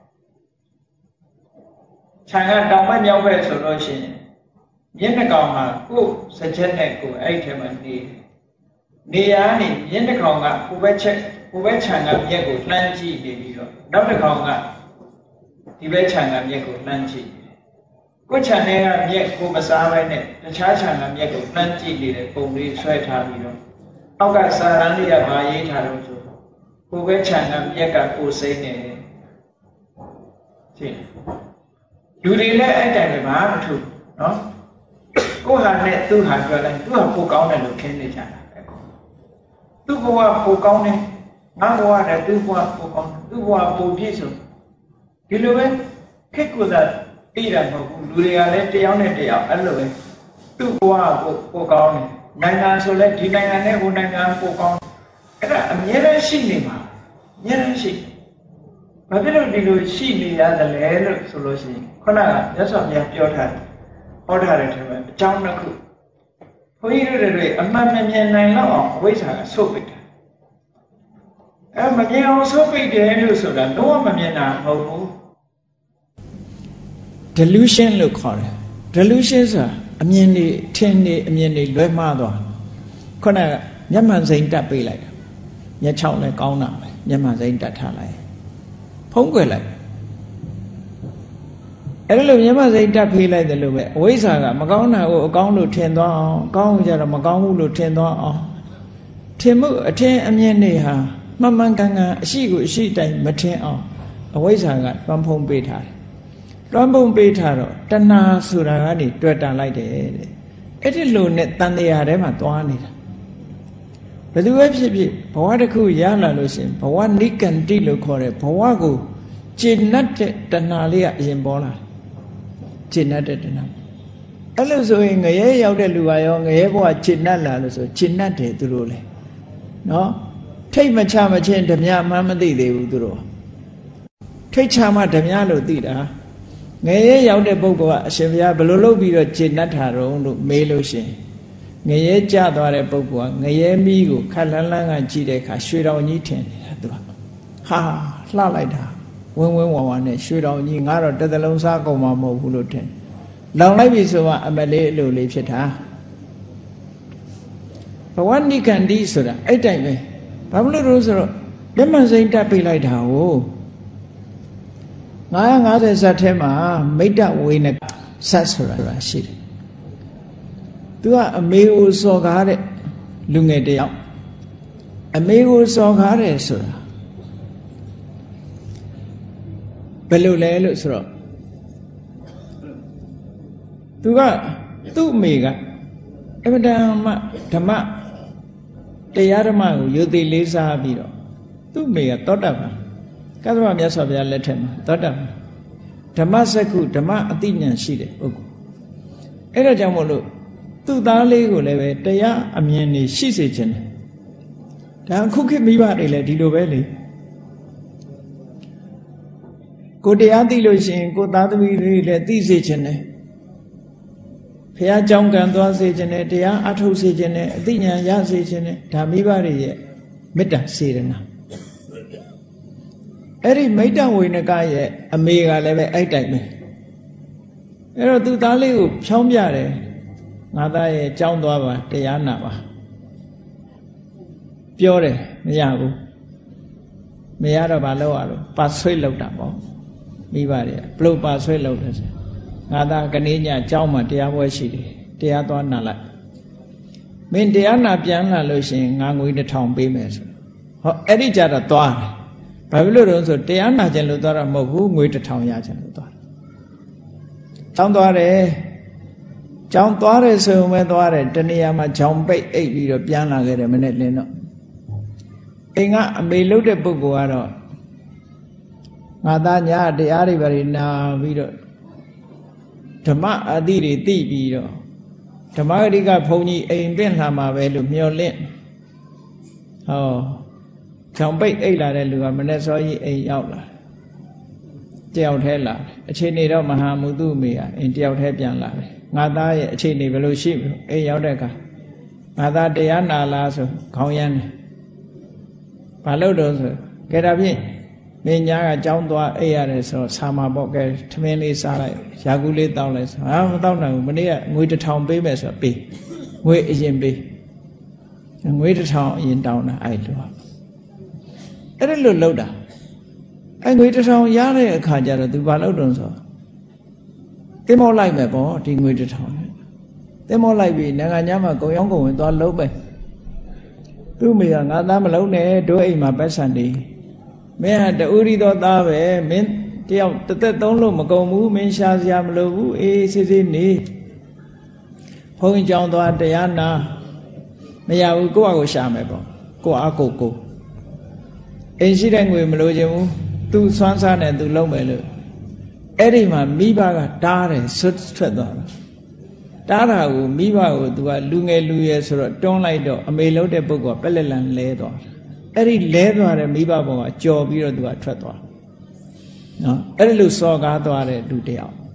ခြံကတောင်ဘက်မြောက်ဘက်ဆိုလို့ရှိရင်မျက်နှာကောင်မှာကိုယ်စကြက်နဲ့ကိုယ်အဲ့ဒီထဲမှာနေနေရနေမျက်နှာကောင်ကဟိုဘက်ချက်ဟိုဘက်ခြံကမျက်ကိုလှမ်းကြည့်နေပြီးတော့နောက်တစ်ကောင်ကဒီဘက်ခြံကမျက်ကိုလှမ်းကြည့်ကိုယ်ခြံထဲကမျက်ကိုမစားဘဲနဲ့တခြားခြံကမျက်ကိုလှမ်းကြည့်နေတဲ့ပုံလေးဆွဲထားပြီးတော့အောက်ကစာရန်လေးကဘာရေးထားလို့ဆိုကိုယ်ဘက်ခြံကမျက်ကကိုယ်စိမ့်နေတယ်ရှင်းလူတွေလည်းအဲ့တိုင်ပဲဘာမှမထူနော်ကိုဟာနဲ့သူ့ဟာပြောလိုက်သူ့ဟာပိုကောင်းတယ်လို့ထင်နေကြတာပဲသူ့ဘဝပိုကောင်းတယ်ငါဘဝနဲ့သူ့ဘဝပိုကောင်းတယ်သူ့ဘဝပိုပြည့်စုံဒီလိုပဲခက်ကိုသာသိတာမဟုတ်ဘူးလူတွေကလည်းတယောက်နဲ့တယောက်အဲ့လိုပဲသူ့ဘဝကိုပိုကောင်းတယ်နိုင်ငံဆိုလဲဒီနိုင်ငံနဲ့ဟိုနိုင်ငံပိုကောင်းအဲ့ဒါအမြဲတမ်းရှိနေမှာအမြဲတမ်းရှိဘာဖြစ်လို့ဒီလိုရှိနေရတယ်လဲလို့ဆိုလို့ရှိရင်ခုနကမြတ်စွာဘုရားပြောထားတယ်ဟောထားတယ်ထင်တယ်အကြောင်းတစ်ခုဘုန်းကြီးတို့တွေအမှန်မမြင်နိုင်တော့အောင်အဝိဇ္ဇာကဆုတ်ပိတ်တယ်အဲမမြင်အောင်ဆုတ်ပိတ်တယ်လို့ဆိုတာတော့မမြင်တာမဟုတ်ဘူး delusion လို့ခေါ်တယ် delusion ဆိုတာအမြင်တွေထင်နေအမြင်တွေလွဲမှားသွားခုနကမျက်မှန်စိမ်းတက်ပေးလိုက်တာမျက်ချောင်းလည်းကောင်းတာပဲမျက်မှန်စိမ်းတက်ထားလိုက်ဖုံးကွယ်လိုက်အဲ့လိုမျက်မှန်စိမ်းတက်ဖေးလိုက်တယ်လို့ပဲအဝိဇ္ဇာကမကောင်းတာကိုအကောင်းလို့ထင်သွားအောင်အကောင်းကြတော့မကောင်းဘူးလို့ထင်သွားအောင်ထင်မှုအထင်အမြင်တွေဟာမှန်မှန်ကန်ကန်အရှိကိုအရှိတိုင်းမထင်အောင်အဝိဇ္ဇာကလွှမ်းဖုံးပေးထားတယ်လွှမ်းဖုံးပေးထားတော့တဏှာဆိုတာကနေတွေ့တာလိုက်တယ်တဲ့အဲ့ဒီလိုနဲ့တန်တရားထဲမှာသွားနေတာဘယ်သူပဲဖြစ်ဖြစ်ဘဝတစ်ခုရလာလို့ရှိရင်ဘဝနိကန္တိလို့ခေါ်တဲ့ဘဝကိုကျင့်တတ်တဲ့တဏှာလေးကအရင်ပေါ်လာကျင့်တတ်တဲ့တဏှာအဲ့လိုဆိုရင်ငရဲရောက်တဲ့လူကရောငရဲဘဝကျင့်တတ်လာလို့ဆိုကျင့်တတ်တယ်သူတို့လေနော်ထိတ်မချမချင်းဓမြမှန်းမသိသေးဘူးသူတို့ထိတ်ချမှဓမြလို့သိတာငရဲရောက်တဲ့ပုဂ္ဂိုလ်ကအရှင်ဘုရားဘယ်လိုလုပ်ပြီးတော့ကျင့်တတ်တာတော့လို့မေးလို့ရှိရင်ငရဲကြသွားတဲ့ပုဂ္ဂိုလ်ကငရဲမီးကိုခက်လန်းလန်းကကြည့်တဲ့အခါရွှေတောင်ကြီးထင်နေတာသူကဟာလှလိုက်တာဝင်းဝင်းဝါဝါနဲ့ရွှေတောင်ကြီးငါတော့တစ်သလုံးစားကုန်မှာမဟုတ်ဘူးလို့ထင်လောင်လိုက်ပြီဆိုမှအမလေးအလိုလေးဖြစ်တာဘဝနိကန္တိဆိုတာအဲ့တိုင်ပဲဘာလို့လို့ဆိုတော့မျက်မှန်စိမ်းတက်ပေးလိုက်တာကိုငါး၅၀ဇတ်ထဲမှာမိတ္တဝေနဇတ်ဆိုတာရှိတယ်သူကအမေကိုစော်ကားတဲ့လူငယ်တယောက်အမေကိုစော်ကားတယ်ဆိုတာဘယ်လိုလဲလို့ဆိုတော့သူကသူ့အမေကအမတန်မှဓမ္မတရားဓမ္မကိုယုတ်သိလေးစားပြီးတော့သူ့အမေကသောတာပန်ကသဗ္ဗမြတ်စွာဘုရားလက်ထက်မှာသောတာပန်ဓမ္မစက္ခုဓမ္မအသိဉာဏ်ရှိတဲ့ပုဂ္ဂိုလ်အဲ့ဒါကြောင့်မို့လို့သူ့သားလေးကိုလည်းပဲတရားအမြင်နေရှိစေခြင်းတယ်ဒါခုခေတ်မိဘတွေလည်းဒီလိုပဲလေကိုတရားသိလို့ရှိရင်ကိုသားသမီးတွေလည်းသိစေခြင်းတယ်ဘုရားကြောင်းကံသွားစေခြင်းတယ်တရားအထုတ်စေခြင်းတယ်အသိဉာဏ်ရစေခြင်းတယ်ဒါမိဘတွေရဲ့မေတ္တာစေရနာအဲ့ဒီမိတ္တဝေနကရဲ့အမေကလည်းပဲအဲ့တိုင်ပဲအဲ့တော့သူ့သားလေးကိုဖြောင်းပြတယ်ငါသားရဲ့ကြောင်းသွားပါတရားနာပါပြောတယ်မရဘူးမရတော့ဘာလုပ်ရတော့ပါဆွေးလောက်တာပေါ့မိဘတွေဘလို့ပါဆွေးလောက်တယ်ဆိုငါသားကနေညအเจ้าမှာတရားပွဲရှိတယ်တရားသွားနာလိုက်မင်းတရားနာပြန်လာလို့ရှိရင်ငါငွေတစ်ထောင်ပေးမယ်ဆိုဟောအဲ့ဒီကြတော့သွားတယ်ဘာဖြစ်လို့လဲဆိုတရားနာခြင်းလို့သွားတာမဟုတ်ဘူးငွေတစ်ထောင်ရခြင်းလို့သွားတယ်တောင်းသွားတယ်ကြောင်းသွားတယ်ဆိုရင်ပဲသွားတယ်တနေရာမှာကြောင်ပိတ်အိပ်ပြီးတော့ပြန်လာခဲ့တယ်မနေ့လင်းတော့အိမ်ကအမေလှုပ်တဲ့ပုဂ္ဂိုလ်ကတော့ငါသားညာတရားတွေပါနေနာပြီးတော့ဓမ္မအသည့်တွေသိပြီးတော့ဓမ္မဂရိကဘုန်းကြီးအိမ်ပြင်လာမှာပဲလို့မျှော်လင့်ဟောကြောင်ပိတ်အိပ်လာတဲ့လူကမနေ့စောကြီးအိမ်ရောက်လာတယောက်တည်းလာအချိန်နေတော့မဟာမုသူမေကအိမ်တယောက်တည်းပြန်လာတယ်ငါသားရဲ့အချိန်နေဘယ်လိုရှိပြီအိမ်ရောက်တဲ့အခါငါသားတရားနာလားဆိုခေါင်းရမ်းတယ်ဘာလို့တော့ဆိုကဲဒါဖြင့်မင်းညာကကြောင်းသွားအိပ်ရတယ်ဆိုတော့ဆာမာပေါ့ကဲထမင်းလေးစားလိုက်ရာကူးလေးတောင်းလိုက်ဆိုဟာမတောင်းနိုင်ဘူးမနေ့ကငွေတစ်ထောင်ပေးမယ်ဆိုတော့ပေးငွေအရင်ပေးငွေတစ်ထောင်အရင်တောင်းတာအဲ့လိုအဲ့ဒါလို့လောက်တာအဲ့ငွေတစ်ထောင်ရတဲ့အခါကျတော့ तू ဘာလုပ်တုံးဆိုတင်မောလိုက်မယ်ပေါ့ဒီငွေတစ်ထောင်တင်မောလိုက်ပြီးနိုင်ငံခြားမှာကုံရောင်းကုံဝင်သွားလုံးပဲသူ့မိကငါသားမလုံးနဲ့တို့အိမ်မှာပတ်စံနေမင်းဟာတူရီတော်သားပဲမင်းတယောက်တစ်သက်သုံးလို့မကုန်ဘူးမင်းရှားစရာမလိုဘူးအေးဆေးဆေးနေဘုန်းကြီးကြောင်းသွားတရားနာမရဘူးကိုယ့်အကိုရှာမယ်ပေါ့ကိုယ့်အကိုကိုအိမ်ရှိတဲ့ငွေမလိုချင်ဘူးသူစွမ်းစားနဲ့သူလုံးမယ်လို့အဲ့ဒီမှာမိဘကတားတယ်ဆွတ်ထွက်သွားတာတားတာကိုမိဘကိုသူကလူငယ်လူရွယ်ဆိုတော့တွန်းလိုက်တော့အမေလုံးတဲ့ပုဂ္ဂိုလ်ကပက်လက်လန်လဲသွားတာအဲ့ဒီလဲသွားတဲ့မိဘဘောကကြော်ပြီးတော့သူကထွက်သွားနော်အဲ့ဒီလိုစော်ကားသွားတဲ့လူတယောက်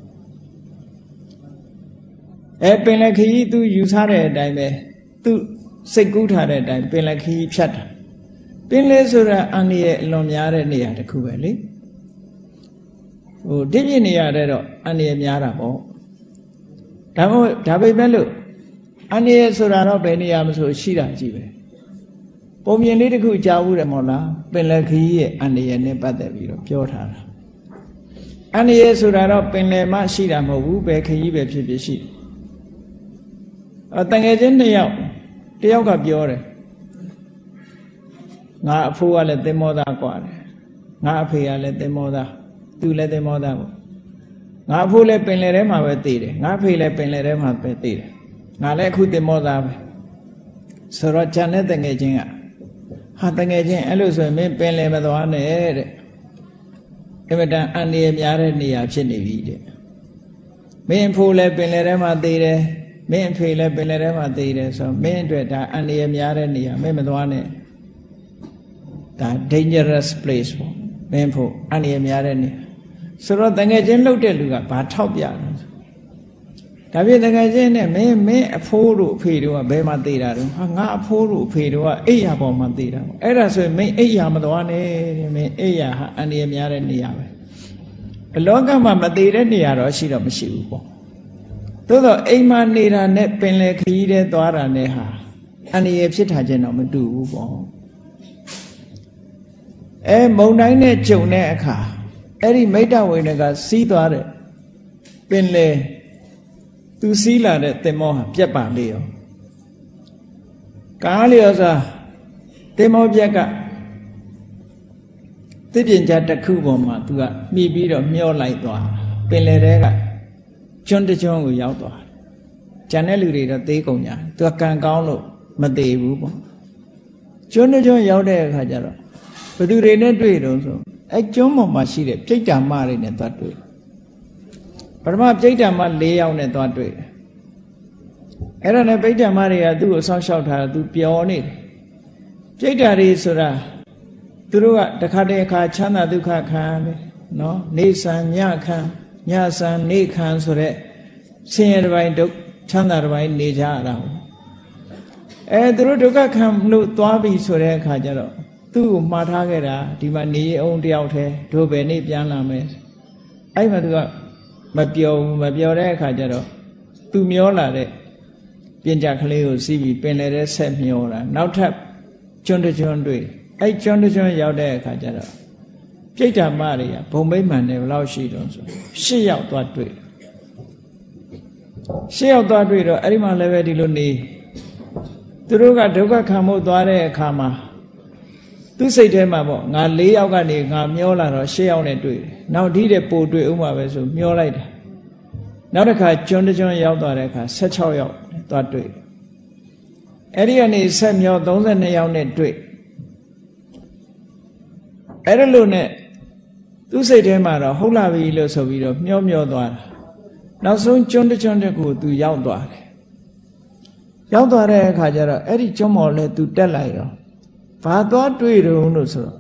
အဲပင်လခီးသူယူဆတဲ့အတိုင်းပဲသူစိတ်ကူးထားတဲ့အတိုင်းပင်လခီးဖြတ်တာပင်လဲဆိုတာအန္တရာယ်အလွန်များတဲ့နေရာတစ်ခုပဲလေဟိုဒီပြည့်နေရတဲ့တော့အန္တရာယ်များတာပေါ့ဒါမို့ဒါပေမဲ့လို့အန္တရာယ်ဆိုတာတော့ဘယ်နေရာမဆိုရှိတာကြည့်ပဲပုံမြင်လေးတစ်ခုကြားဘူးတယ်မဟုတ်လားပင်လယ်ခီးရဲ့အန္တရာယ်နဲ့ပတ်သက်ပြီးတော့ပြောထားတာအန္တရာယ်ဆိုတာတော့ပင်လယ်မှာရှိတာမဟုတ်ဘူးဘယ်ခီးပဲဖြစ်ဖြစ်ရှိအတန်ငယ်ချင်းနှစ်ယောက်တယောက်ကပြောတယ်ငါအဖိုးကလည်းသင်္ဘောသားกว่าတယ်ငါအဖေကလည်းသင်္ဘောသားသူလည်းသင်္ဘောသားပေါ့ငါအဖိုးလည်းပင်လယ်ထဲမှာပဲတည်တယ်ငါအဖေလည်းပင်လယ်ထဲမှာပဲတည်တယ်ငါလည်းအခုသင်္ဘောသားပဲဆိုတော့ဂျန်တဲ့တငယ်ချင်းကဟာတငယ်ချင်းအဲ့လိုဆိုရင်မင်းပင်လယ်မသွားနဲ့တဲ့အမတန်အန္တရာယ်များတဲ့နေရာဖြစ်နေပြီတဲ့မင်းအဖိုးလည်းပင်လယ်ထဲမှာတည်တယ်မင်းအဖေလည်းပင်လယ်ထဲမှာတည်တယ်ဆိုတော့မင်းအတွက်ဒါအန္တရာယ်များတဲ့နေရာမင်းမသွားနဲ့ဒါ dangerous place ပေါ့မင်းဖို့အန္တရာယ်များတဲ့နေရာဆိုတော့တငယ်ချင်းလှုပ်တဲ့လူကဘာထောက်ပြလဲဒါပြည့်တကယ်ချင်းနဲ့မင်းမင်းအဖိုးတို့အဖေတို့ကဘယ်မှာတည်တာတော့ဟာငါအဖိုးတို့အဖေတို့ကအိယာပေါ်မှာတည်တာပေါ့အဲ့ဒါဆိုရင်မင်းအိယာမသွားနဲ့တဲ့မင်းအိယာဟာအန္တရာယ်များတဲ့နေရာပဲအလောကမှာမတည်တဲ့နေရာတော့ရှိတော့မရှိဘူးပေါ့သို့တော့အိမ်မှာနေတာနဲ့ပင်လယ်ခရီးတဲ့သွားတာနဲ့ဟာအန္တရာယ်ဖြစ်တာချင်းတော့မတူဘူးပေါ့အဲမုံတိုင်းနဲ့ဂျုံတဲ့အခါအဲ့ဒီမိတ္တဝိနကစီးသွားတဲ့ပင်လယ်သူစီးလာတဲ့သင်္ဘောဟာပြက်ပါလေရောကားလျော်စွာသင်္ဘောပြက်ကသစ်ပင်ကြားတစ်ခုပေါ်မှာသူကမှီပြီးတော့မျောလိုက်သွားပင်လယ်ထဲကကျွန်းတကျွန်းကိုရောက်သွားကျန်တဲ့လူတွေတော့သေးကုန်ကြသူကကံကောင်းလို့မသေးဘူးပေါ့ကျွန်းတကျွန်းရောက်တဲ့အခါကျတော့ဘယ်သူတွေနဲ့တွေ့တုံးဆိုအဲကျွန်းပေါ်မှာရှိတဲ့ပြိတ္တာမတွေနဲ့သွားတွေ့ပထမပြိတ္တာမ၄ယောက်နဲ့သွားတွေ့တယ်အဲ့ဒါနဲ့ပြိတ္တာမတွေကသူ့ကိုဆောက်ရှောက်ထားတယ်သူပျော်နေတယ်ပြိတ္တာတွေဆိုတာသူတို့ကတခါတည်းအခါချမ်းသာဒုက္ခခံတယ်နော်နေဆံညခံညဆံနေခံဆိုတဲ့ဆင်းရဲတစ်ပိုင်းဒုက္ခချမ်းသာတစ်ပိုင်းနေကြရတာအဲသူတို့ဒုက္ခခံလို့သွားပြီဆိုတဲ့အခါကျတော့သူ့ကိုမှားထားခဲ့တာဒီမှာနေအောင်တယောက်တည်းတို့ပဲနေပြန်လာမယ်အဲ့မှာသူကမပြောဘူးမပြောတဲ့အခါကျတော့သူမျောလာတဲ့ပြင်ကြကလေးကိုစီးပြီးပင်လယ်ထဲဆက်မျောတာနောက်ထပ်ကျွန်းတကျွန်းတွေ့အဲ့ကျွန်းကျွန်းရောက်တဲ့အခါကျတော့ပြိတ္တာမတွေကဘုံမိမှန်တယ်ဘယ်လောက်ရှိတော့ဆိုရှစ်ယောက်သွားတွေ့ရှစ်ယောက်သွားတွေ့တော့အဲ့ဒီမှာလည်းပဲဒီလိုနေသူတို့ကဒုက္ခခံမှုသွားတဲ့အခါမှာသူစိတ်ထဲမှာပေါ့ငါလေးယောက်ကနေငါမျောလာတော့ရှစ်ယောက်နဲ့တွေ့တယ်နောက်ဒီတဲ့ပို့တွေ့ဥမှာပဲဆိုမျောလိုက်တာနောက်တစ်ခါကျွန်းကျွန်းရောက်သွားတဲ့အခါ十六ယောက်သွားတွေ့အဲ့ဒီကနေဆက်မျော三十二ယောက်နဲ့တွေ့အဲ့ဒါလို့နဲ့သူစိတ်ထဲမှာတော့ဟုတ်လာပြီလို့ဆိုပြီးတော့မျောမျောသွားတာနောက်ဆုံးကျွန်းကျွန်းတဲ့ကိုသူရောက်သွားတယ်ရောက်သွားတဲ့အခါကျတော့အဲ့ဒီကျွန်းမော်လဲသူတက်လိုက်တော့ဘာသွားတွေ့တုံးလို့ဆိုတော့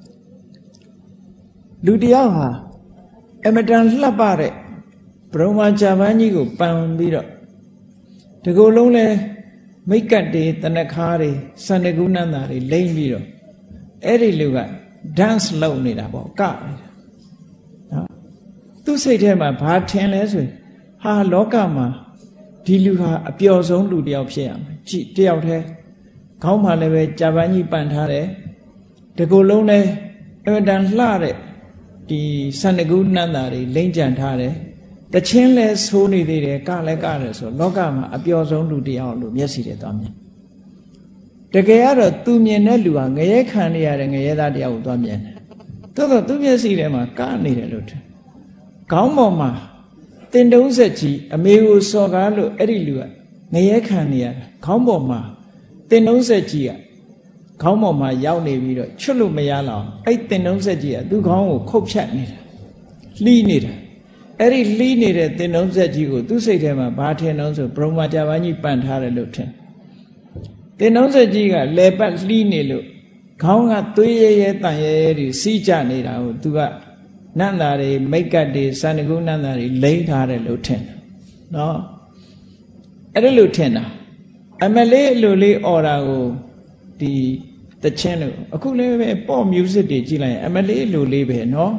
လူတယောက်ဟာအမတန်လှပတဲ့ဘုံမာဂျာပန်းကြီးကိုပန်ပြီးတော့ဒီကိုယ်လုံးလဲမိတ်ကတ်တွေတနခါတွေစန္ဒကုဏ္ဍာတွေလိမ့်ပြီးတော့အဲ့ဒီလူက dance လုပ်နေတာပေါ့ကနေတာနော်သူ့စိတ်ထဲမှာဘာထင်လဲဆိုရင်ဟာလောကမှာဒီလူဟာအပျော်ဆုံးလူတယောက်ဖြစ်ရမယ်ကြည့်တယောက်တည်းခေါင်းမှာလည်းပဲဂျာပန်းကြီးပန်ထားတယ်ဒီကိုယ်လုံးလဲအမတန်လှတဲ့ဒီစန္ဒကုဏ္ဍာတွေလိမ့်ကြံထားတယ်တချင်းလဲဆိုးနေသေးတယ်ကလည်းကတယ်ဆိုလောကမှာအပျော်ဆုံးလူတယောက်လို့မျက်စိနဲ့သွားမြင်တကယ်ကတော့သူမြင်တဲ့လူဟာငရဲခံနေရတဲ့ငရဲသားတယောက်ကိုသွားမြင်တယ်သို့တော့သူမျက်စိထဲမှာကနေတယ်လို့ထင်ခေါင်းပေါ်မှာတင်တုံးဆက်ကြီးအမေကိုစော်ကားလို့အဲ့ဒီလူကငရဲခံနေရတာခေါင်းပေါ်မှာတင်တုံးဆက်ကြီးကခေါင်းပေါ်မှာရောက်နေပြီးတော့ချွတ်လို့မရလောက်အဲ့တင်တုံးဆက်ကြီးကသူ့ခေါင်းကိုခုတ်ဖြတ်နေတာလှီးနေတာအဲ့ဒီလှီးနေတဲ့တင်တုံးဆက်ကြီးကိုသူ့စိတ်ထဲမှာဘာထင်တော့ဆိုဘုံမာဂျာပန်းကြီးပန်ထားတယ်လို့ထင်တင်တုံးဆက်ကြီးကလေပတ်လှီးနေလို့ခေါင်းကသွေးရဲရဲတန်ရဲရဲတွေစီးကြနေတာကိုသူကနန္တာတွေမိတ်ကတ်တွေစန္ဒကုနန္တာတွေလိမ့်ထားတယ်လို့ထင်တယ်နော်အဲ့ဒါလို့ထင်တာအမလေးအလိုလေးအော်တာကိုဒီတချင်းလို့အခုလည်းပဲပေါ့ music တွေကြည့်လိုက်ရင်အမလေးအလိုလေးပဲနော်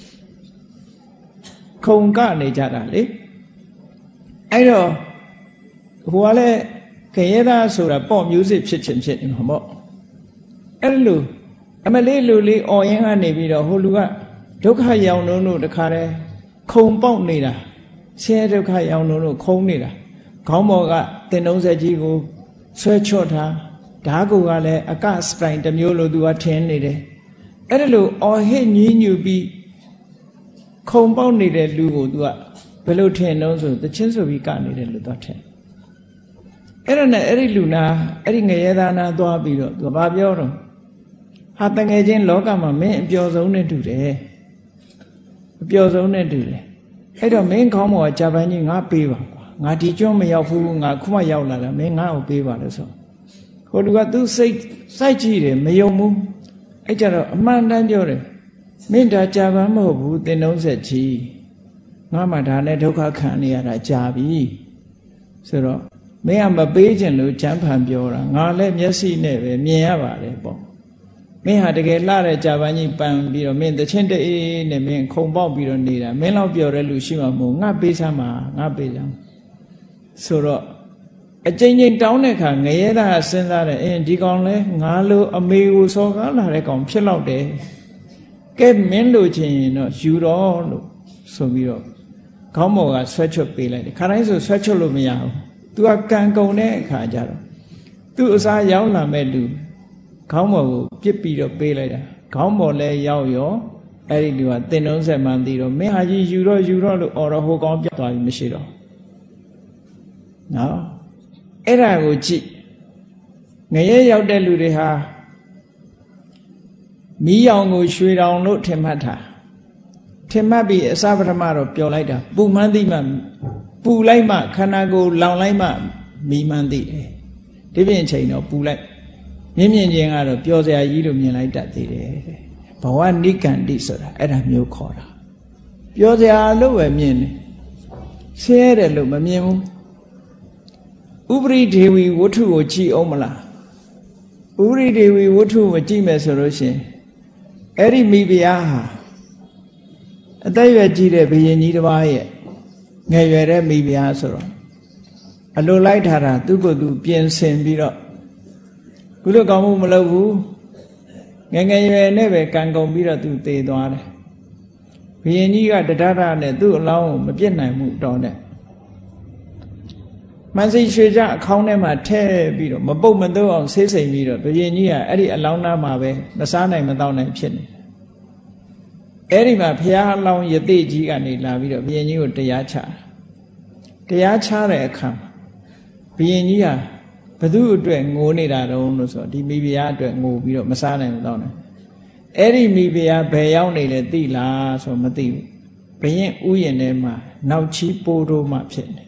ခုံကနေကြတာလေအဲ့တော့ဟိုကလည်းခရဲသားဆိုတာပေါ့ music ဖြစ်ချင်ဖြစ်နေမှာပေါ့အဲ့လိုအမလေးလူလေးအော်ရင်ကနေပြီးတော့ဟိုလူကဒုက္ခရောက်လို့လို့တခါတည်းခုံပေါက်နေတာဆင်းရဲဒုက္ခရောက်လို့လို့ခုံနေတာခေါင်းပေါ်ကတင်တုံးဆက်ကြီးကိုဆွဲချော့ထားဓာကူကလည်းအကစတိုင်တစ်မျိုးလို့သူကထင်းနေတယ်အဲ့ဒါလို့အော်ဟစ်ညည်းညူပြီးခုံပေါက်နေတဲ့လူကိုသူကဘယ်လိုထင်တော့ဆိုတချင်းဆိုပြီးကနေတယ်လို့သူထင်အဲ့ဒါနဲ့အဲ့ဒီလူနာအဲ့ဒီငရဲသားနာသွားပြီးတော့သူကဘာပြောတော့ဟာတငယ်ချင်းလောကမှာမင်းအပျော်ဆုံးနဲ့တူတယ်အပျော်ဆုံးနဲ့တူတယ်အဲ့တော့မင်းခေါင်းပေါ်ကဂျာပန်ကြီးငါပေးပါကွာငါဒီကျွန်းမရောက်ဘူးငါခုမှရောက်လာတာမင်းငါ့ကိုပေးပါလို့ဆိုဟိုလူကသူစိတ်စိုက်ကြည့်တယ်မယုံဘူးအဲ့ကြတော့အမှန်တမ်းပြောတယ်မင်းဒါဂျာပန်မဟုတ်ဘူးတင်တုံးဆက်ကြီးငါမှဒါနဲ့ဒုက္ခခံနေရတာကြာပြီဆိုတော့မင်းကမပေးခြင်းလို့ချမ်းဖန်ပြောတာငါလည်းမျက်စိနဲ့ပဲမြင်ရပါတယ်ပေါ့မင်းဟာတကယ်လှတဲ့ဂျာပန်ကြီးပန်ပြီးတော့မင်းတချင်းတေးနဲ့မင်းခုံပေါက်ပြီးတော့နေတာမင်းလောက်ပြောတဲ့လူရှိမှမဟုတ်ငါပေးစမ်းပါငါပေးစမ်းဆိုတော့အကျဉ်းချင်းတောင်းတဲ့အခါငရဲသားစဉ်းစားတယ်အင်းဒီကောင်လဲငါလိုအမေကိုစော်ကားလာတဲ့ကောင်ဖြစ်တော့တယ်ကဲမင်းလိုချင်ရင်တော့ယူတော့လို့ဆိုပြီးတော့ခေါင်းပေါ်ကဆွဲချွတ်ပေးလိုက်တယ်ခါတိုင်းဆိုဆွဲချွတ်လို့မရဘူးသူကကံကုန်တဲ့အခါကျတော့သူ့အစားရောက်လာမဲ့လူခေါင်းပေါ်ကိုပြစ်ပြီးတော့ပေးလိုက်တာခေါင်းပေါ်လဲရောက်ရောအဲ့ဒီလူကတင်တုံးဆက်မှန်းသိတော့မင်းဟာကြီးယူတော့ယူတော့လို့အော်တော့ဟိုကောင်ပြတ်သွားပြီမရှိတော့နော်အဲ့ဒါကိုကြည့်ငရဲရောက်တဲ့လူတွေဟာမီးရောင်ကိုရွှေတောင်လို့ထင်မှတ်တာထင်မှတ်ပြီးအစပထမတော့ပျော်လိုက်တာပူမှန်းသိမှပူလိုက်မှခန္ဓာကိုယ်လောင်လိုက်မှမီးမှန်းသိတယ်ဒီပြင်ချိန်တော့ပူလိုက်မြင်မြင်ချင်းကတော့ပျော်စရာကြီးလို့မြင်လိုက်တတ်သေးတယ်ဘဝနိကန္တိဆိုတာအဲ့ဒါမျိုးခေါ်တာပျော်စရာလို့ပဲမြင်တယ်ဆဲရတယ်လို့မမြင်ဘူးဥပရိဒေဝီဝတ္ထုကိုကြည့်အောင်မလားဥပရိဒေဝီဝတ္ထုကိုကြည့်မယ်ဆိုလို့ရှိရင်အဲ့ဒီမိဖုရားဟာအသက်ရွယ်ကြီးတဲ့ဘုရင်ကြီးတစ်ပါးရဲ့ငယ်ရွယ်တဲ့မိဖုရားဆိုတော့အလိုလိုက်ထားတာသူ့ကိုယ်သူပြင်ဆင်ပြီးတော့ခုလိုကောင်းမှုမလုပ်ဘူးငငယ်ငယ်ရွယ်နဲ့ပဲကံကုန်ပြီးတော့သူသေသွားတယ်ဘုရင်ကြီးကတဒဒနဲ့သူ့အလောင်းကိုမပြစ်နိုင်မှုတော့တဲ့မန်စီရွှေကြအခေါင်းထဲမှာထည့်ပြီးတော့မပုတ်မသိုးအောင်ဆေးစိမ်ပြီးတော့ဘုရင်ကြီးကအဲ့ဒီအလောင်းသားမှာပဲမစားနိုင်မတော့နိုင်ဖြစ်နေအဲ့ဒီမှာဘုရားအလောင်းယသိကြီးကနေလာပြီးတော့ဘုရင်ကြီးကိုတရားချတရားချတဲ့အခါဘုရင်ကြီးကဘသူ့အတွက်ငိုနေတာတုံးလို့ဆိုဒီမိဖုရားအတွက်ငိုပြီးတော့မစားနိုင်မတော့နိုင်အဲ့ဒီမိဖုရားဘယ်ရောက်နေလဲသိလားဆိုမသိဘူးဘုရင်ဥယျာဉ်ထဲမှာနောက်ချီပိုးတို့မှဖြစ်နေ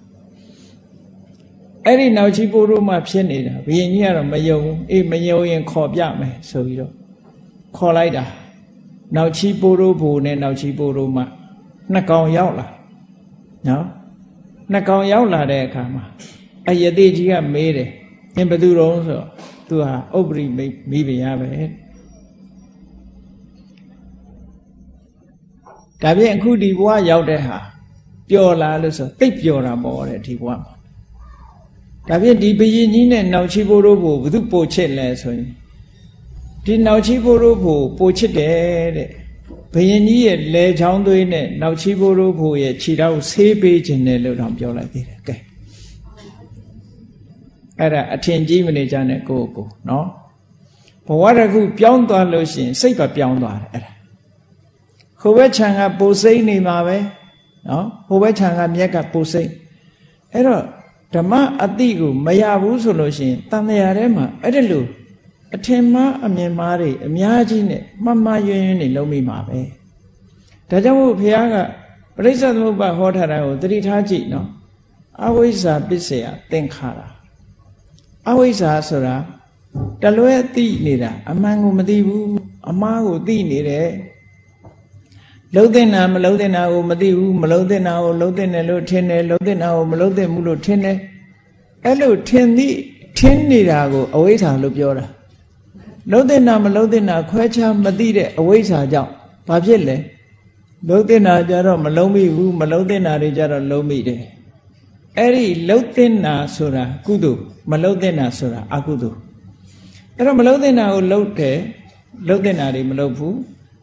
အဲ့ဒီနောက်ချီပိုးတို့မှဖြစ်နေတာဘုရင်ကြီးကတော့မယုံဘူးအေးမယုံရင်ခေါ်ပြမယ်ဆိုပြီးတော့ခေါ်လိုက်တာနောက်ချီပိုးတို့ဘိုနဲ့နောက်ချီပိုးတို့မှနှစ်ကောင်ရောက်လာနော်နှစ်ကောင်ရောက်လာတဲ့အခါမှာအယတိကြီးကမေးတယ်အင်းဘသူတုံးဆိုသူဟာဥပရိမိဖုရားပဲဒါဖြင့်အခုဒီဘဝရောက်တဲ့ဟာပျော်လာလို့ဆိုသိပ်ပျော်တာပေါ့တဲ့ဒီဘဝမှာဒါဖြင့်ဒီဘုရင်ကြီးနဲ့နောက်ချီဘိုးတို့ကိုဘသူပို့ချစ်လဲဆိုရင်ဒီနောက်ချီဘိုးတို့ကိုပို့ချစ်တယ်တဲ့ဘုရင်ကြီးရဲ့လေချောင်းသွေးနဲ့နောက်ချီဘိုးတို့ကိုရဲ့ခြေထောက်ဆေးပေးခြင်းနဲ့လို့တော့ပြောလိုက်သေးတယ်ကဲအဲ့ဒါအထင်ကြီးမနေကြနဲ့ကိုယ့်ကိုနော်ဘဝတစ်ခုပြောင်းသွားလို့ရှိရင်စိတ်ပဲပြောင်းသွားတယ်အဲ့ဒါဟိုဘက်ခြံကပိုစိမ့်နေမှာပဲနော်ဟိုဘက်ခြံကမြက်ကပိုစိမ့်အဲ့တော့ဓမ္မအတိကိုမရဘူးဆိုလို့ရှိရင်တန်တရားထဲမှာအဲ့ဒါလို့အထင်မှားအမြင်မှားတွေအများကြီးနဲ့မှတ်မှတ်ယွင်းယွင်းနေလုံးမိမှာပဲဒါကြောင့်မို့ဘုရားကပရိစ္ဆေသမုပ္ပါဟောထားတာကိုသတိထားကြည့်နော်အဝိဇ္ဇာပစ္စယသင်္ခါရအဝိဇ္ဇာဆိုတာတလွဲသိနေတာအမှန်ကိုမသိဘူးအမှားကိုသိနေတယ်လုံးတဲ့နာမလုံးတဲ့နာကိုမသိဘူးမလုံးတဲ့နာကိုလုံးတဲ့တယ်လို့ထင်တယ်လုံးတဲ့နာကိုမလုံးတဲ့ဘူးလို့ထင်တယ်အဲ့လိုထင်သိထင်နေတာကိုအဝိဇ္ဇာလို့ပြောတာလုံးတဲ့နာမလုံးတဲ့နာခွဲခြားမသိတဲ့အဝိဇ္ဇာကြောင့်ဘာဖြစ်လဲလုံးတဲ့နာကြတော့မလုံးမိဘူးမလုံးတဲ့နာတွေကြတော့လုံးမိတယ်အဲ့ဒီလုံးတဲ့နာဆိုတာကုသိုလ်မလုံးတဲ့နာဆိုတာအကုသိုလ်အဲ့တော့မလုံးတဲ့နာကိုလုံးတယ်လုံးတဲ့နာတွေမလုံးဘူး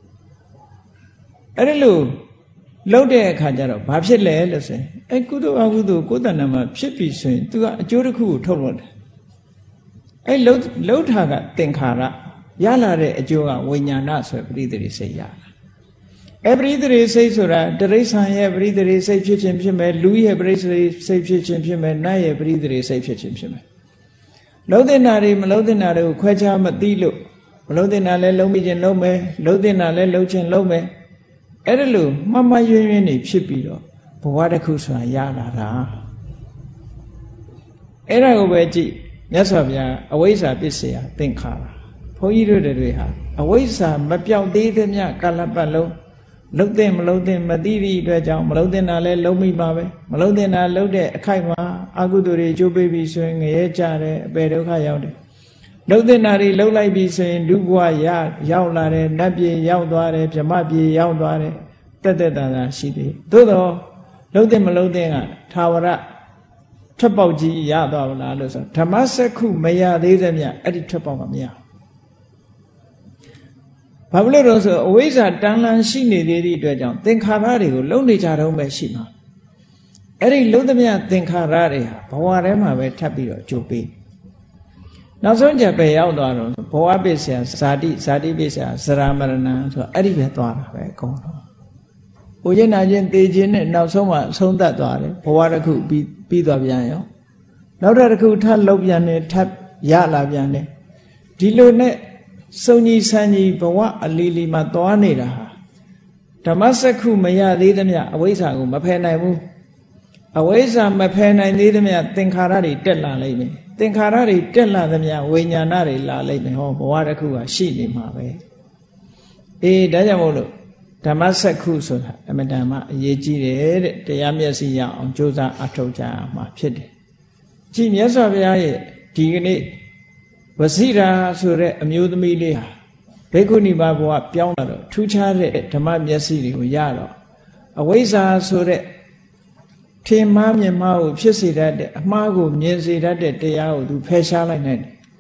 အဲ့ဒီလိုလုံးတဲ့အခါကျတော့ဘာဖြစ်လဲလို့ဆိုရင်အဲ့ကုသိုလ်အကုသိုလ်ကိုယ်တဏ္ဍာမှာဖြစ်ပြီဆိုရင် तू ကအကျိုးတစ်ခုကိုထုတ်လို့တယ်အဲ့လုံးလုံးထားကသင်္ခါရရလာတဲ့အကျိုးကဝိညာဏဆိုပရိသေရိစိတ်ရတာအဲ့ပရိသေရိစိတ်ဆိုတာတရိစ္ဆာန်ရဲ့ပရိသေရိစိတ်ဖြစ်ခြင်းဖြစ်မယ်လူရဲ့ပရိသေရိစိတ်ဖြစ်ခြင်းဖြစ်မယ်နတ်ရဲ့ပရိသေရိစိတ်ဖြစ်ခြင်းဖြစ်မယ်လုံးတဲ့နာတွေမလုံးတဲ့နာတွေကိုခွဲခြားမသိလို့မလုံးတဲ့နာလဲလုံးမိခြင်းလုံးမယ်လုံးတဲ့နာလဲလုံးခြင်းလုံးမယ်အဲ့ဒါလို့မှတ်မှတ်ယွင်းယွင်းနေဖြစ်ပြီးတော့ဘဝတစ်ခုဆိုတာရလာတာအဲ့ဒါကိုပဲကြည့်မြတ်စွာဘုရားအဝိဇ္ဇာပစ္စယသင်္ခါရဘုန်းကြီးတို့တွေဟာအဝိဇ္ဇာမပြောင်းသေးသမျှကာလပတ်လုံးလုံးတဲ့မလုံးတဲ့မသိသည့်အတွက်ကြောင့်မလုံးတဲ့နာလဲလုံးမိပါပဲမလုံးတဲ့နာလုံးတဲ့အခိုက်မှာအကုသိုလ်တွေကျိုးပေးပြီးဆိုရင်ငရဲကြတယ်အပေဒုက္ခရောက်တယ်လုံးတဲ့နာတွေလုံးလိုက်ပြီးဆိုရင်လူဘဝရရောက်လာတယ်နတ်ပြည်ရောက်သွားတယ်ဗြဟ္မပြည်ရောက်သွားတယ်တက်တက်တာတာရှိသေးသို့တော့လုံးတဲ့မလုံးတဲ့ကသာဝရထွက်ပေါက်ကြီးရသွားဗလားလို့ဆိုဓမ္မစက္ခုမရသေးသမျှအဲ့ဒီထွက်ပေါက်ကမရဘာလို့လဲဆိုအဝိဇ္ဇာတန်လန်ရှိနေသေးသည့်အတွက်ကြောင့်သင်္ခါရတွေကိုလုံးနေကြတော့ပဲရှိမှာအဲ့ဒီလုံးသမျှသင်္ခါရတွေဟာဘဝထဲမှာပဲထပ်ပြီးတော့ကြိုးပေးနောက်ဆုံးကြပဲရောက်သွားတော့ဘဝပစ္စယဇာတိဇာတိပစ္စယဇရာမရဏဆိုအဲ့ဒီပဲသွားတာပဲအကုန်လုံး။ဥကျင်နာချင်းသေခြင်းနဲ့နောက်ဆုံးမှအဆုံးသတ်သွားတယ်ဘဝတစ်ခုပြီးပြီးသွားပြန်ရောနောက်တစ်ခုထပ်လောက်ပြန်တယ်ထပ်ရလာပြန်တယ်ဒီလိုနဲ့စုံကြီးဆန်းကြီးဘဝအလီလီမှာသွားနေတာဟာဓမ္မစက္ခုမရသေးသမျှအဝိဇ္ဇာကိုမဖယ်နိုင်ဘူးအဝိဇ္ဇာမဖယ်နိုင်သေးသမျှသင်္ခါရတွေတက်လာလိမ့်မယ်သင်္ခါရတွေတက်လာသမျှဝိညာဏတွေလာလိမ့်မယ်ဟောဘဝတစ်ခုကရှိနေမှာပဲအေးဒါကြောင့်မို့လို့ဓမ္မစက္ခုဆိုတာအမတန်မှအရေးကြီးတယ်တဲ့တရားမျက်စိရအောင်ကြိုးစားအထောက်ကြမှာဖြစ်တယ်ကြည်မြတ်စွာဘုရားရဲ့ဒီကနေ့ဝစီရာဆိုတဲ့အမျိုးသမီးလေးဟာဘိက္ခုနီမဘဝပြောင်းလာတော့ထူးခြားတဲ့ဓမ္မမျက်စိတွေကိုရတော့အဝိဇ္ဇာဆိုတဲ့ထင်မှားမြင်မှားကိုဖြစ်စေတတ်တဲ့အမှားကိုမြင်စေတတ်တဲ့တရားကိုသူဖယ်ရှားလိုက်နိုင်တယ်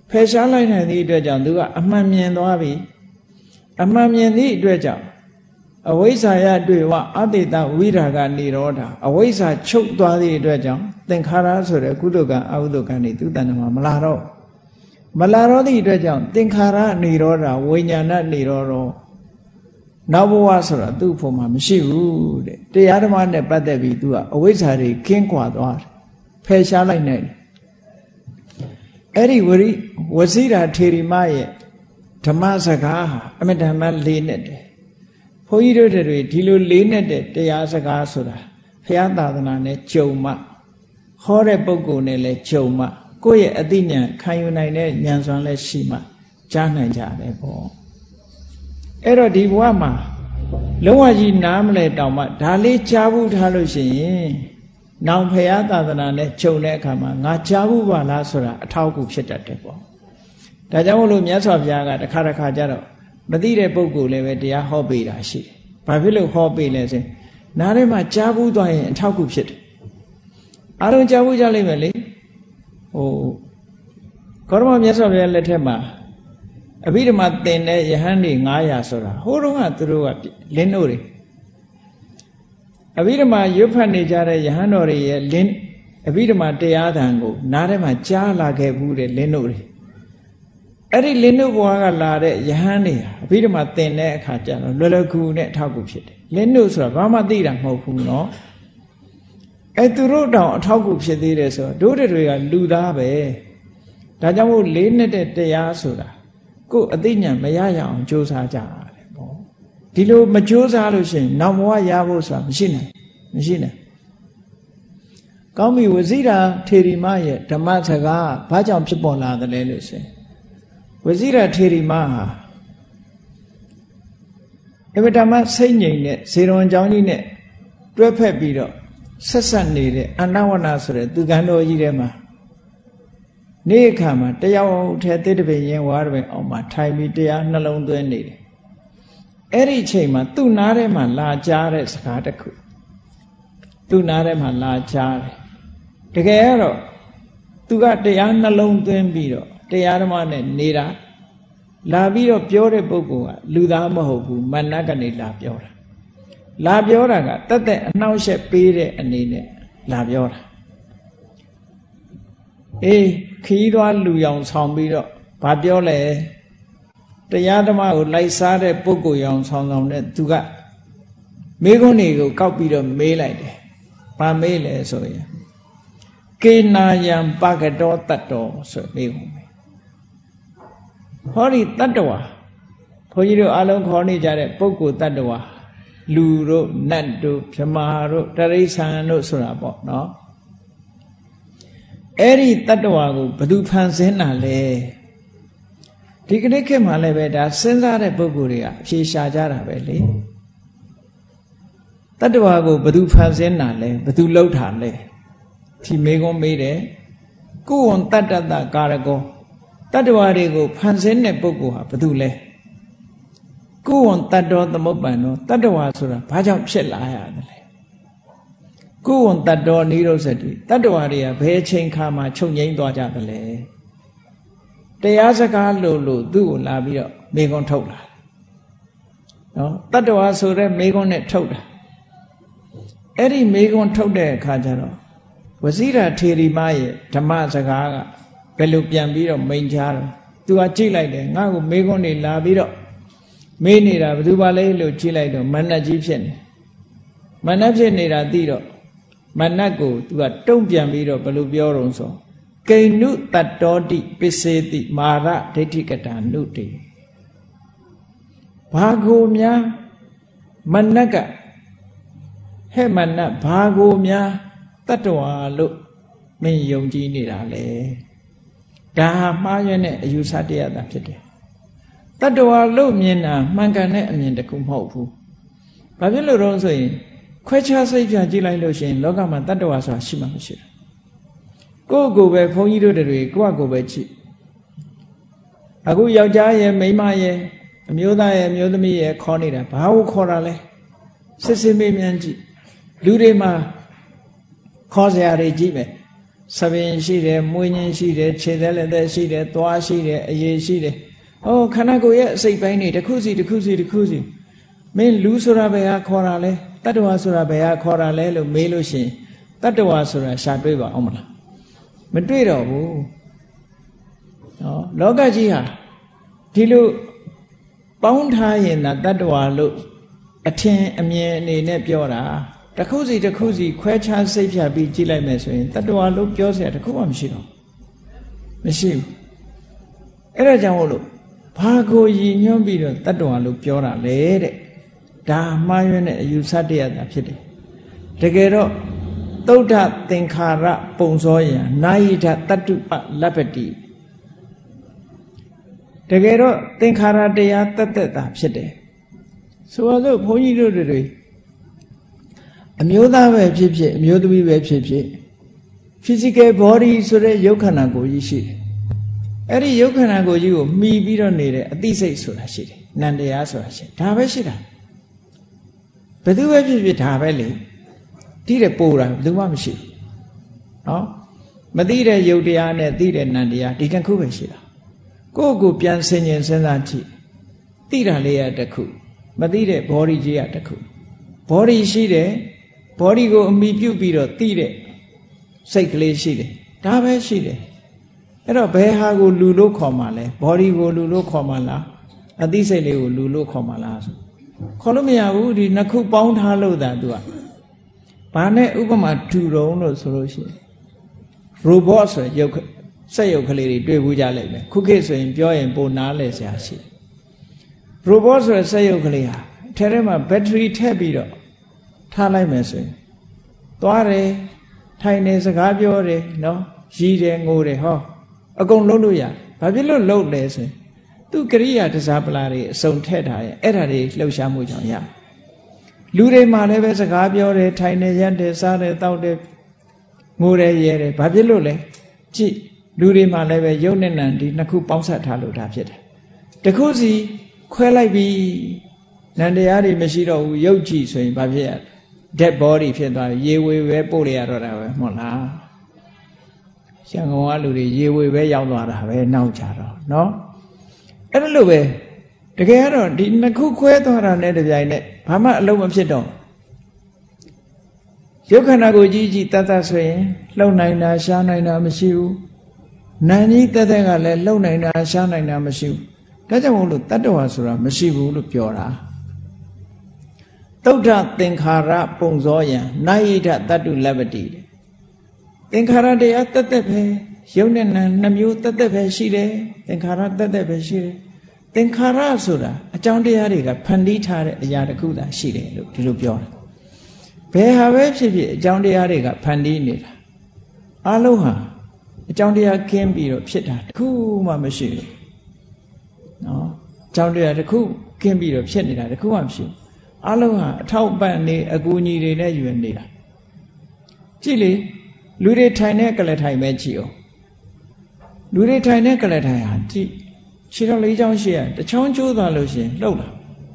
ဖယ်ရှားလိုက်နိုင်သည့်အတွက်ကြောင့်သူကအမှန်မြင်သွားပြီအမှန်မြင်သည့်အတွက်ကြောင့်အဝိဇ္ဇာယတွေ့ဝအတေတဝိရာဂနိရောဓအဝိဇ္ဇာချုပ်သွားသည့်အတွက်ကြောင့်သင်္ခါရဆိုတဲ့ကုသိုလ်ကံအကုသိုလ်ကံတွေသူတဏ္ဍမှာမလာတော့မလာတော့သည့်အတွက်ကြောင့်သင်္ခါရနိရောဓဝိညာဏနိရောဓနောက်ဘဝဆိုတာသူ့ဖို့မှာမရှိဘူးတဲ့တရားဓမ္မနဲ့ပတ်သက်ပြီးသူကအဝိဇ္ဇာတွေကင်းကွာသွားတယ်ဖယ်ရှားလိုက်နိုင်တယ်အဲ့ဒီဝရိဝစီရာထေရီမရဲ့ဓမ္မစကားဟာအမတန်မှလေးနဲ့တယ်ဘုန်းကြီးတို့တွေဒီလိုလေးနဲ့တဲ့တရားစကားဆိုတာဘုရားသာသနာနဲ့ကြုံမှဟောတဲ့ပုဂ္ဂိုလ်နဲ့လည်းကြုံမှကိုယ့်ရဲ့အသိဉာဏ်ခံယူနိုင်တဲ့ဉာဏ်စွမ်းလည်းရှိမှကြားနိုင်ကြတယ်ပေါ့အဲ့တော့ဒီဘဝမှာလုံးဝကြီးနားမလဲတောင်မှဒါလေးကြားဘူးထားလို့ရှိရင်နောင်ဘုရားသာသနာနဲ့ကြုံတဲ့အခါမှာငါကြားဘူးပါလားဆိုတာအထောက်အကူဖြစ်တတ်တယ်ပေါ့ဒါကြောင့်မို့လို့မြတ်စွာဘုရားကတစ်ခါတစ်ခါကျတော့မသိတဲ့ပုဂ္ဂိုလ်လည်းပဲတရားဟောပေးတာရှိတယ်။ဘာဖြစ်လို့ဟောပေးလဲဆိုနားထဲမှာကြားဘူးသွားရင်အထောက်အကူဖြစ်တယ်။အားလုံးကြားဘူးကြလိမ့်မယ်လေ။ဟိုကောရမမြတ်စွာဘုရားလက်ထက်မှာအဘိဓမ္မာသင်တဲ့ယဟန်တွေငါးရာဆိုတာဟိုတုန်းကသူတို့ကလင်းတို့တွေအဘိဓမ္မာရွတ်ဖတ်နေကြတဲ့ယဟန်တော်တွေရဲ့လင်းအဘိဓမ္မာတရားဓာန်ကိုနားထဲမှာကြားလာခဲ့ဘူးတဲ့လင်းတို့တွေအဲ့ဒီလင်းတို့ဘဝကလာတဲ့ယဟန်တွေအဘိဓမ္မာသင်တဲ့အခါကျတော့လွယ်လွယ်ကူကူနဲ့အထောက်အကူဖြစ်တယ်လင်းတို့ဆိုတာဘာမှသိတာမဟုတ်ဘူးနော်အဲ့သူတို့တောင်အထောက်အကူဖြစ်သေးတယ်ဆိုတော့တို့တွေကလူသားပဲဒါကြောင့်မို့လေးနဲ့တဲ့တရားဆိုတာကိုယ်အသိဉာဏ်မရရအောင်ကြိုးစားကြရတယ်ပေါ့ဒီလိုမကြိုးစားလို့ရှိရင်နောက်ဘဝရဖို့ဆိုတာမရှိနိုင်မရှိနိုင်ကောင်းပြီဝဇိရာထေရီမရဲ့ဓမ္မစကားဘာကြောင့်ဖြစ်ပေါ်လာတယ်လဲလို့ဆိုရင်ဝဇိရာထေရီမဟာအမတမစိတ်ငြိမ်တဲ့ဇေရွန်เจ้าကြီးနဲ့တွဲဖက်ပြီးတော့ဆက်ဆက်နေတဲ့အန္တဝနာဆိုတဲ့သူကံတော်ကြီးထဲမှာနေ့အခါမှာတယောက်ထဲတိတပင်ရင်ဝါတပင်အောင်မှာထိုင်ပြီးတရားနှလုံးသွင်းနေတယ်အဲ့ဒီအချိန်မှာသူ့နားထဲမှာလာကြားတဲ့စကားတစ်ခုသူ့နားထဲမှာလာကြားတယ်တကယ်ကတော့သူကတရားနှလုံးသွင်းပြီးတော့တရားဓမ္မနဲ့နေတာလာပြီးတော့ပြောတဲ့ပုဂ္ဂိုလ်ကလူသားမဟုတ်ဘူးမနတ်ကနေလာပြောတာလာပြောတာကတသက်အနှောင့်အယှက်ပေးတဲ့အနေနဲ့လာပြောတာအေးခီးသွားလူရောင်ဆောင်ပြီးတော့ဘာပြောလဲတရားဓမ္မကိုလိုက်စားတဲ့ပုဂ္ဂိုလ်ရောင်ဆောင်ဆောင်တဲ့သူကမေးခွန်းတွေကိုကောက်ပြီးတော့မေးလိုက်တယ်ဘာမေးလဲဆိုရင်ကေနာယံပကတောတတ္တောဆိုမေးခွန်းဟောဒီတတ္တဝါဘုန်းကြီးတို့အလုံးခေါ်နေကြတဲ့ပုဂ္ဂိုလ်တတ္တဝါလူတို့နတ်တို့ဗြဟ္မာတို့တရိစ္ဆာန်တို့ဆိုတာပေါ့နော်အဲ့ဒီတတ္တဝါကိုဘယ်သူဖန်ဆင်းတာလဲဒီကနေ့ခေတ်မှာလည်းပဲဒါစဉ်းစားတဲ့ပုဂ္ဂိုလ်တွေကအဖြေရှာကြတာပဲလေတတ္တဝါကိုဘယ်သူဖန်ဆင်းတာလဲဘယ်သူလှုပ်တာလဲဒီမေကုံးမေးတယ်ကိုဝံတတ္တတကာရကောတတ္တဝါတွေကိုဖန်ဆင်းတဲ့ပုဂ္ဂိုလ်ဟာဘယ်သူလဲကိုဝံတတ္တောသမုပ္ပန္နောတတ္တဝါဆိုတာဘာကြောင့်ဖြစ်လာရတယ်လဲကိုဝံတတ္တောနိရောဓစတိတတ္တဝါတွေကဘယ်ချိန်ခါမှာချုပ်ငြိမ်းသွားကြသလဲတရားစကားလို့လို့သူ့ကိုလာပြီးတော့မေကုံးထုတ်လာနော်တတ္တဝါဆိုတဲ့မေကုံးနဲ့ထုတ်တာအဲ့ဒီမေကုံးထုတ်တဲ့အခါကျတော့ဝဇိရာထေရီမရဲ့ဓမ္မစကားကဘယ်လိုပြန်ပြီးတော့မိန်ချတယ်သူကကြည့်လိုက်တယ်ငါ့ကိုမေကုံးနေလာပြီးတော့မေးနေတာဘယ်သူပါလဲလို့ကြည့်လိုက်တော့မဏ္ဍကြီးဖြစ်နေမဏ္ဍဖြစ်နေတာသိတော့မဏ္ဍကိုသူကတုံ့ပြန်ပြီးတော့ဘယ်လိုပြောတော့ဆိုကိဏုတတ္တောတိပစ္စေတိမာရဒိဋ္ဌိကတာနုတေဘာကိုများမဏ္ဍကဟဲ့မဏ္ဍဘာကိုများတတ္တဝါလို့မင်းယုံကြည်နေတာလေဒါဟာမှားရွံ့တဲ့အယူဆတရားသာဖြစ်တယ်တတ္တဝါလို့မြင်တာမှန်ကန်တဲ့အမြင်တစ်ခုမဟုတ်ဘူးဘာဖြစ်လို့တော့ဆိုရင်ခွဲခြားစိတ်ဖြာကြည့်လိုက်လို့ရှိရင်လောကမှာတတ္တဝါဆိုတာရှိမှမရှိဘူးကိုယ့်ကိုယ်ပဲဘုန်းကြီးတို့တွေကိုယ့်အကိုယ်ပဲကြည့်အခုယောက်ျားရဲ့မိန်းမရဲ့အမျိုးသားရဲ့အမျိုးသမီးရဲ့ခေါ်နေတာဘာကိုခေါ်တာလဲစစ်စစ်မေးမြန်းကြည့်လူတွေမှာခေါ်စရာတွေကြည့်မယ်စပင်ရှိတယ်မွေးညင်းရှိတယ်ခြေသက်လက်သက်ရှိတယ်သွားရှိတယ်အရေးရှိတယ်ဟောခန္ဓာကိုယ်ရဲ့အစိတ်ပိုင်းတွေတစ်ခုစီတစ်ခုစီတစ်ခုစီမင်းလူဆိုတာဘယ်ဟာခေါ်တာလဲတတ္တဝါဆိုတာဘယ်ဟာခေါ်တာလဲလို့မေးလို့ရှိရင်တတ္တဝါဆိုတာရှာတွေ့ပါအောင်မလားမတွေ့တော့ဘူးဟောလောကကြီးဟာဒီလိုပေါင်းထားရင်သာတတ္တဝါလို့အထင်အမြင်အနေနဲ့ပြောတာတစ်ခုစီတစ်ခုစီခွဲခြားစိတ်ဖြတ်ပြီးကြည့်လိုက်မယ်ဆိုရင်တတ္တဝါလို့ပြောစရာတစ်ခုမှမရှိတော့မရှိဘူးအဲ့ဒါကြောင့်မို့လို့ဘာကိုရည်ညွှန်းပြီးတော့တတ္တဝါလို့ပြောတာလေတဲ့ဒါမှားယွင်းတဲ့အယူဆတရားသာဖြစ်တယ်တကယ်တော့သုဒ္ဓသင်္ခါရပုံစောယံနာယိဒတတ္တုပလပ္ပတိတကယ်တော့သင်္ခါရတရားတတ်သက်တာဖြစ်တယ်ဆိုတော့ဘုန်းကြီးတို့တွေအမျိုးသားပဲဖြစ်ဖြစ်အမျိုးသမီးပဲဖြစ်ဖြစ် physical body ဆိုတဲ့ရုပ်ခန္ဓာကိုယ်ကြီးရှိတယ်အဲ့ဒီရုပ်ခန္ဓာကိုယ်ကြီးကိုမှီပြီးတော့နေတဲ့အသိစိတ်ဆိုတာရှိတယ်နံတရားဆိုတာရှိဒါပဲရှိတာဘယ်သူပဲဖြစ်ဖြစ်ဒါပဲလေတိတဲ့ပို့တာဘယ်သူမှမရှိဘူးနော်မသိတဲ့ရုပ်တရားနဲ့သိတဲ့နံတရားဒီတစ်ခုပဲရှိတာကိုယ့်ကိုပြန်ဆင်ញင်စဉ်းစားကြည့်သိတာလေးရတစ်ခုမသိတဲ့ body ကြီးရတစ်ခု body ရှိတယ် body ကိုအမိပြုတ်ပြီးတော့သိတဲ့စိတ်ကလေးရှိတယ်ဒါပဲရှိတယ်အဲ့တော့ဘယ်ဟာကိုလူလို့ခေါ်မှလဲ body ကိုလူလို့ခေါ်မှလားအသိစိတ်လေးကိုလူလို့ခေါ်မှလားဆိုခေါ်လို့မရဘူးဒီနှစ်ခုပေါင်းထားလို့သာသူကဘာနဲ့ဥပမာတူတုံးလို့ဆိုလို့ရှိရင် robot ဆိုရုပ်စက်ရုပ်ကလေးတွေတွေ့ဘူးကြလိမ့်မယ်ခုခေတ်ဆိုရင်ပြောရင်ပိုနားလဲစရာရှိတယ် robot ဆိုတဲ့စက်ရုပ်ကလေးဟာအထက်ထဲမှာ battery ထည့်ပြီးတော့ထားလိုက်မယ်ဆိုရင်သွားတယ်ထိုင်နေစကားပြောတယ်နော်ရည်တယ်ငိုတယ်ဟောအကုန်လုံးလို့ရဘာဖြစ်လို့လုံးလဲဆိုရင်သူကရိယာတစားပလာတွေအစုံထည့်ထားရဲ့အဲ့ဒါတွေလှုပ်ရှားမှုကြောင့်ရလူတွေမှလည်းပဲစကားပြောတယ်ထိုင်နေရက်တယ်စားတယ်တောက်တယ်ငိုတယ်ရဲတယ်ဘာဖြစ်လို့လဲကြည့်လူတွေမှလည်းပဲရုပ်နဲ့နာမ်ဒီနှစ်ခုပေါင်းစပ်ထားလို့ဒါဖြစ်တယ်တခုစီခွဲလိုက်ပြီးနံတရားတွေမရှိတော့ဘူးရုပ်ကြည့်ဆိုရင်ဘာဖြစ်ရ dead body ဖြစ်သွားရေဝေပဲပို့လိုက်ရတော့တာပဲမဟုတ်လားရန်ကုန်ကလူတွေရေဝေပဲရောက်သွားတာပဲနောက်ကြတော့နော်အဲ့ဒါလိုပဲတကယ်ကတော့ဒီနှစ်ခုခွဲသွားတာနဲ့တပြိုင်နက်ဘာမှအလုံးမဖြစ်တော့ရုပ်ခန္ဓာကိုယ်ကြီးကြီးတတ်တတ်ဆိုရင်လှုပ်နိုင်တာရှားနိုင်တာမရှိဘူးနာမ်ကြီးတက်တက်ကလည်းလှုပ်နိုင်တာရှားနိုင်တာမရှိဘူးဒါကြောင့်မို့လို့တတ္တဝါဆိုတာမရှိဘူးလို့ပြောတာသုဒ္ဓသင်္ခါရပုံစောယံနာယိဒတတ္တုလပ္ပတိသင်္ခါရတရားတသက်ပဲရုပ်နဲ့နာမ်နှမျိုးတသက်ပဲရှိတယ်သင်္ခါရတသက်ပဲရှိတယ်သင်္ခါရဆိုတာအကြောင်းတရားတွေကဖန်တီးထားတဲ့အရာတစ်ခုသာရှိတယ်လို့ဒီလိုပြောတာဘယ်ဟာပဲဖြစ်ဖြစ်အကြောင်းတရားတွေကဖန်တီးနေတာအလုံးဟာအကြောင်းတရားခင်းပြီးတော့ဖြစ်တာတခုမှမရှိဘူးနော်အကြောင်းတရားတခုခင်းပြီးတော့ဖြစ်နေတာတခုမှမရှိဘူးအလုံးဟာအထောက်ပံ့နေအကူအညီတွေနဲ့ယူနေတာကြည့်လေလူတွေထိုင်တဲ့ကလထိုင်ပဲကြည့်အောင်လူတွေထိုင်တဲ့ကလထိုင်ဟာကြည့်ခြေတော်လေးချောင်းရှိရတချောင်းကျိုးသွားလို့ရှိရင်လှုပ်လာ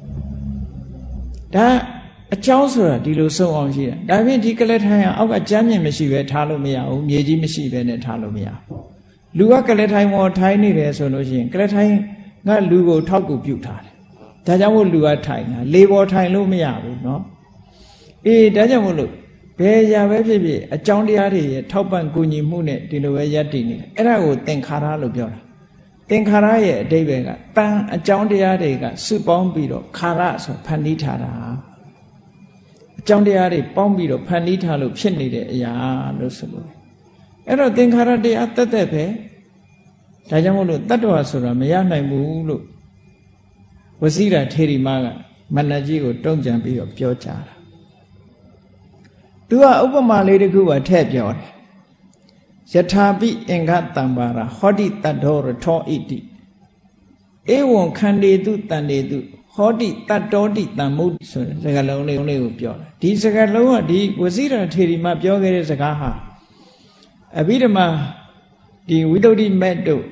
ဒါအချောင်းဆိုတာဒီလိုစုံအောင်ရှိတယ်ဒါဖြင့်ဒီကလထိုင်ဟာအောက်ကကြမ်းမြင်မရှိပဲထားလို့မရဘူးမြေကြီးမရှိပဲနဲ့ထားလို့မရဘူးလူကကလထိုင်ပေါ်ထိုင်နေတယ်ဆိုလို့ရှိရင်ကလထိုင်ကလူကိုထောက်ကူပြုထားတယ်ဒါကြောင့်မို့လူကထိုင်တာလေပေါ်ထိုင်လို့မရဘူးเนาะအေးဒါကြောင့်မို့လို့ဘယ်ရာပဲဖြစ်ဖြစ်အကြောင်းတရားတွေရဲ့ထောက်ပံ့ကူညီမှုနဲ့ဒီလိုပဲယက်တည်နေတယ်အဲ့ဒါကိုသင်္ခါရလို့ပြောတာသင်္ခါရရဲ့အဓိပ္ပာယ်ကတန်အကြောင်းတရားတွေကစုပေါင်းပြီးတော့ခါရဆိုဖန်တီးထားတာအကြောင်းတရားတွေပေါင်းပြီးတော့ဖန်တီးထားလို့ဖြစ်နေတဲ့အရာလို့ဆိုလို့အဲ့တော့သင်္ခါရတရားတတ်တဲ့ပဲဒါကြောင့်မို့လို့တတ္တဝါဆိုတာမရနိုင်ဘူးလို့ဝစီရထေရီမကမဏ္ဍကြီးကိုတုံ့ပြန်ပြီးတော့ပြောကြတာသူကဥပမာလေးတစ်ခုကထည့်ပြောတယ်ယထာပိအင်္ဂတံပါရာဟောတိတတ္တောရထောဣတိဧဝံခန္တေတုတန်တေတုဟောတိတတ္တောတိတံမုတ်ဆိုတဲ့စကားလုံးလေးကိုပြောတယ်ဒီစကားလုံးကဒီဝစီရထေရီမပြောခဲ့တဲ့စကားဟာအဘိဓမ္မာဒီဝိသုဒ္ဓိမက်တို့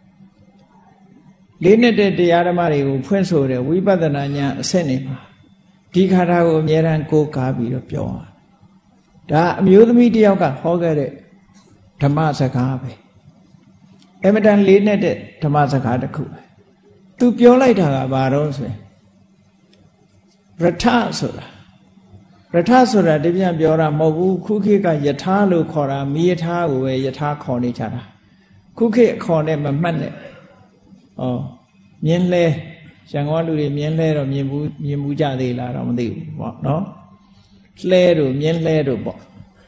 လေးနဲ့တဲ့တရားဓမ္မတွေကိုဖွင့်ဆိုတဲ့ဝိပဿနာဉာဏ်အစစ်နေမှာဒီခါတာကိုအမြဲတမ်းကိုးကားပြီးတော့ပြောတာဒါအမျိုးသမီးတယောက်ကဟောခဲ့တဲ့ဓဓမ္မစကားပဲအမတန်လေးနဲ့တဲ့ဓမ္မစကားတစ်ခုပဲသူပြောလိုက်တာကဘာတော့ဆိုရင်ရထဆိုတာရထဆိုတာတပြန်ပြောတာမဟုတ်ဘူးခုခေတ်ကယထာလို့ခေါ်တာမိယထာကိုပဲယထာခေါ်နေကြတာခုခေတ်အခေါ်နဲ့မမှတ်နဲ့ဩမြင်းလဲရန်ကုန်လူတွေမြင်းလဲတော့မြင်ဘူးမြင်ဘူးကြသေးလားတော့မသိဘူးပေါ့နော်လှဲတို့မြင်းလဲတို့ပေါ့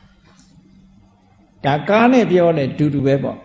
ဒါကားနဲ့ပြောတယ်တူတူပဲပေါ့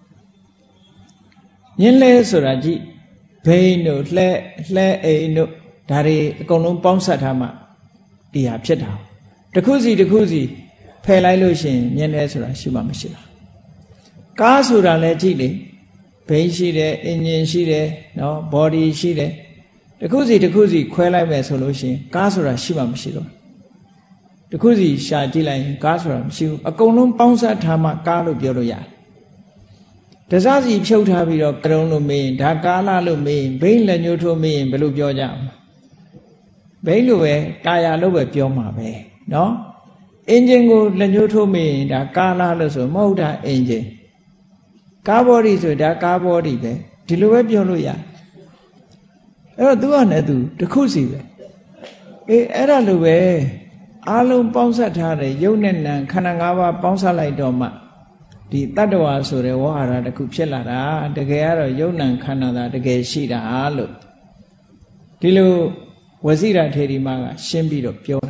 မြင်းလဲဆိုတာကြည့်ဘိန်းတို့လှဲလှဲအိမ်တို့ဒါတွေအကုန်လုံးပေါင်းစပ်ထားမှဒီဟာဖြစ်တာတစ်ခုစီတစ်ခုစီဖယ်လိုက်လို့ရှိရင်မြင်းလဲဆိုတာရှိမှမရှိတာကားဆိုတာလည်းကြည့်လေဘိန်းရှိတယ်အင်ဂျင်ရှိတယ်နော် body ရှိတယ်တစ်ခုစီတစ်ခုစီခွဲလိုက်မယ်ဆိုလို့ရှိရင်ကားဆိုတာရှိမှမရှိတော့တစ်ခုစီရှာကြည့်လိုက်ရင်ကားဆိုတာမရှိဘူးအကုန်လုံးပေါင်းစပ်ထားမှကားလို့ပြောလို့ရတယ်တစားစီဖြုတ်ထားပြီးတော့ကရုံလို့မေးရင်ဒါကားလားလို့မေးရင်ဘိန်းလက်ညှိုးထိုးမေးရင်ဘယ်လိုပြောကြမလဲဘိန်းလိုပဲတာယာလို့ပဲပြောမှာပဲနော်အင်ဂျင်ကိုလက်ညှိုးထိုးမေးရင်ဒါကားလားလို့ဆိုမဟုတ်တာအင်ဂျင်ကားဘောဒီဆိုဒါကားဘောဒီပဲဒီလိုပဲပြောလို့ရအဲ့တော့သူကလည်းသူတစ်ခုစီပဲအေးအဲ့ဒါလိုပဲအားလုံးပေါင်းစပ်ထားတဲ့ယုတ်နဲ့နံခန္ဓာ၅ပါးပေါင်းစပ်လိုက်တော့မှဒီတတ္တဝါဆိုတဲ့ဝါဟာရတစ်ခုဖြစ်လာတာတကယ်ကတော့ယုတ်နံခန္ဓာသာတကယ်ရှိတာလို့ဒီလိုဝစီရထေရီမကရှင်းပြီးတော့ပြောတာ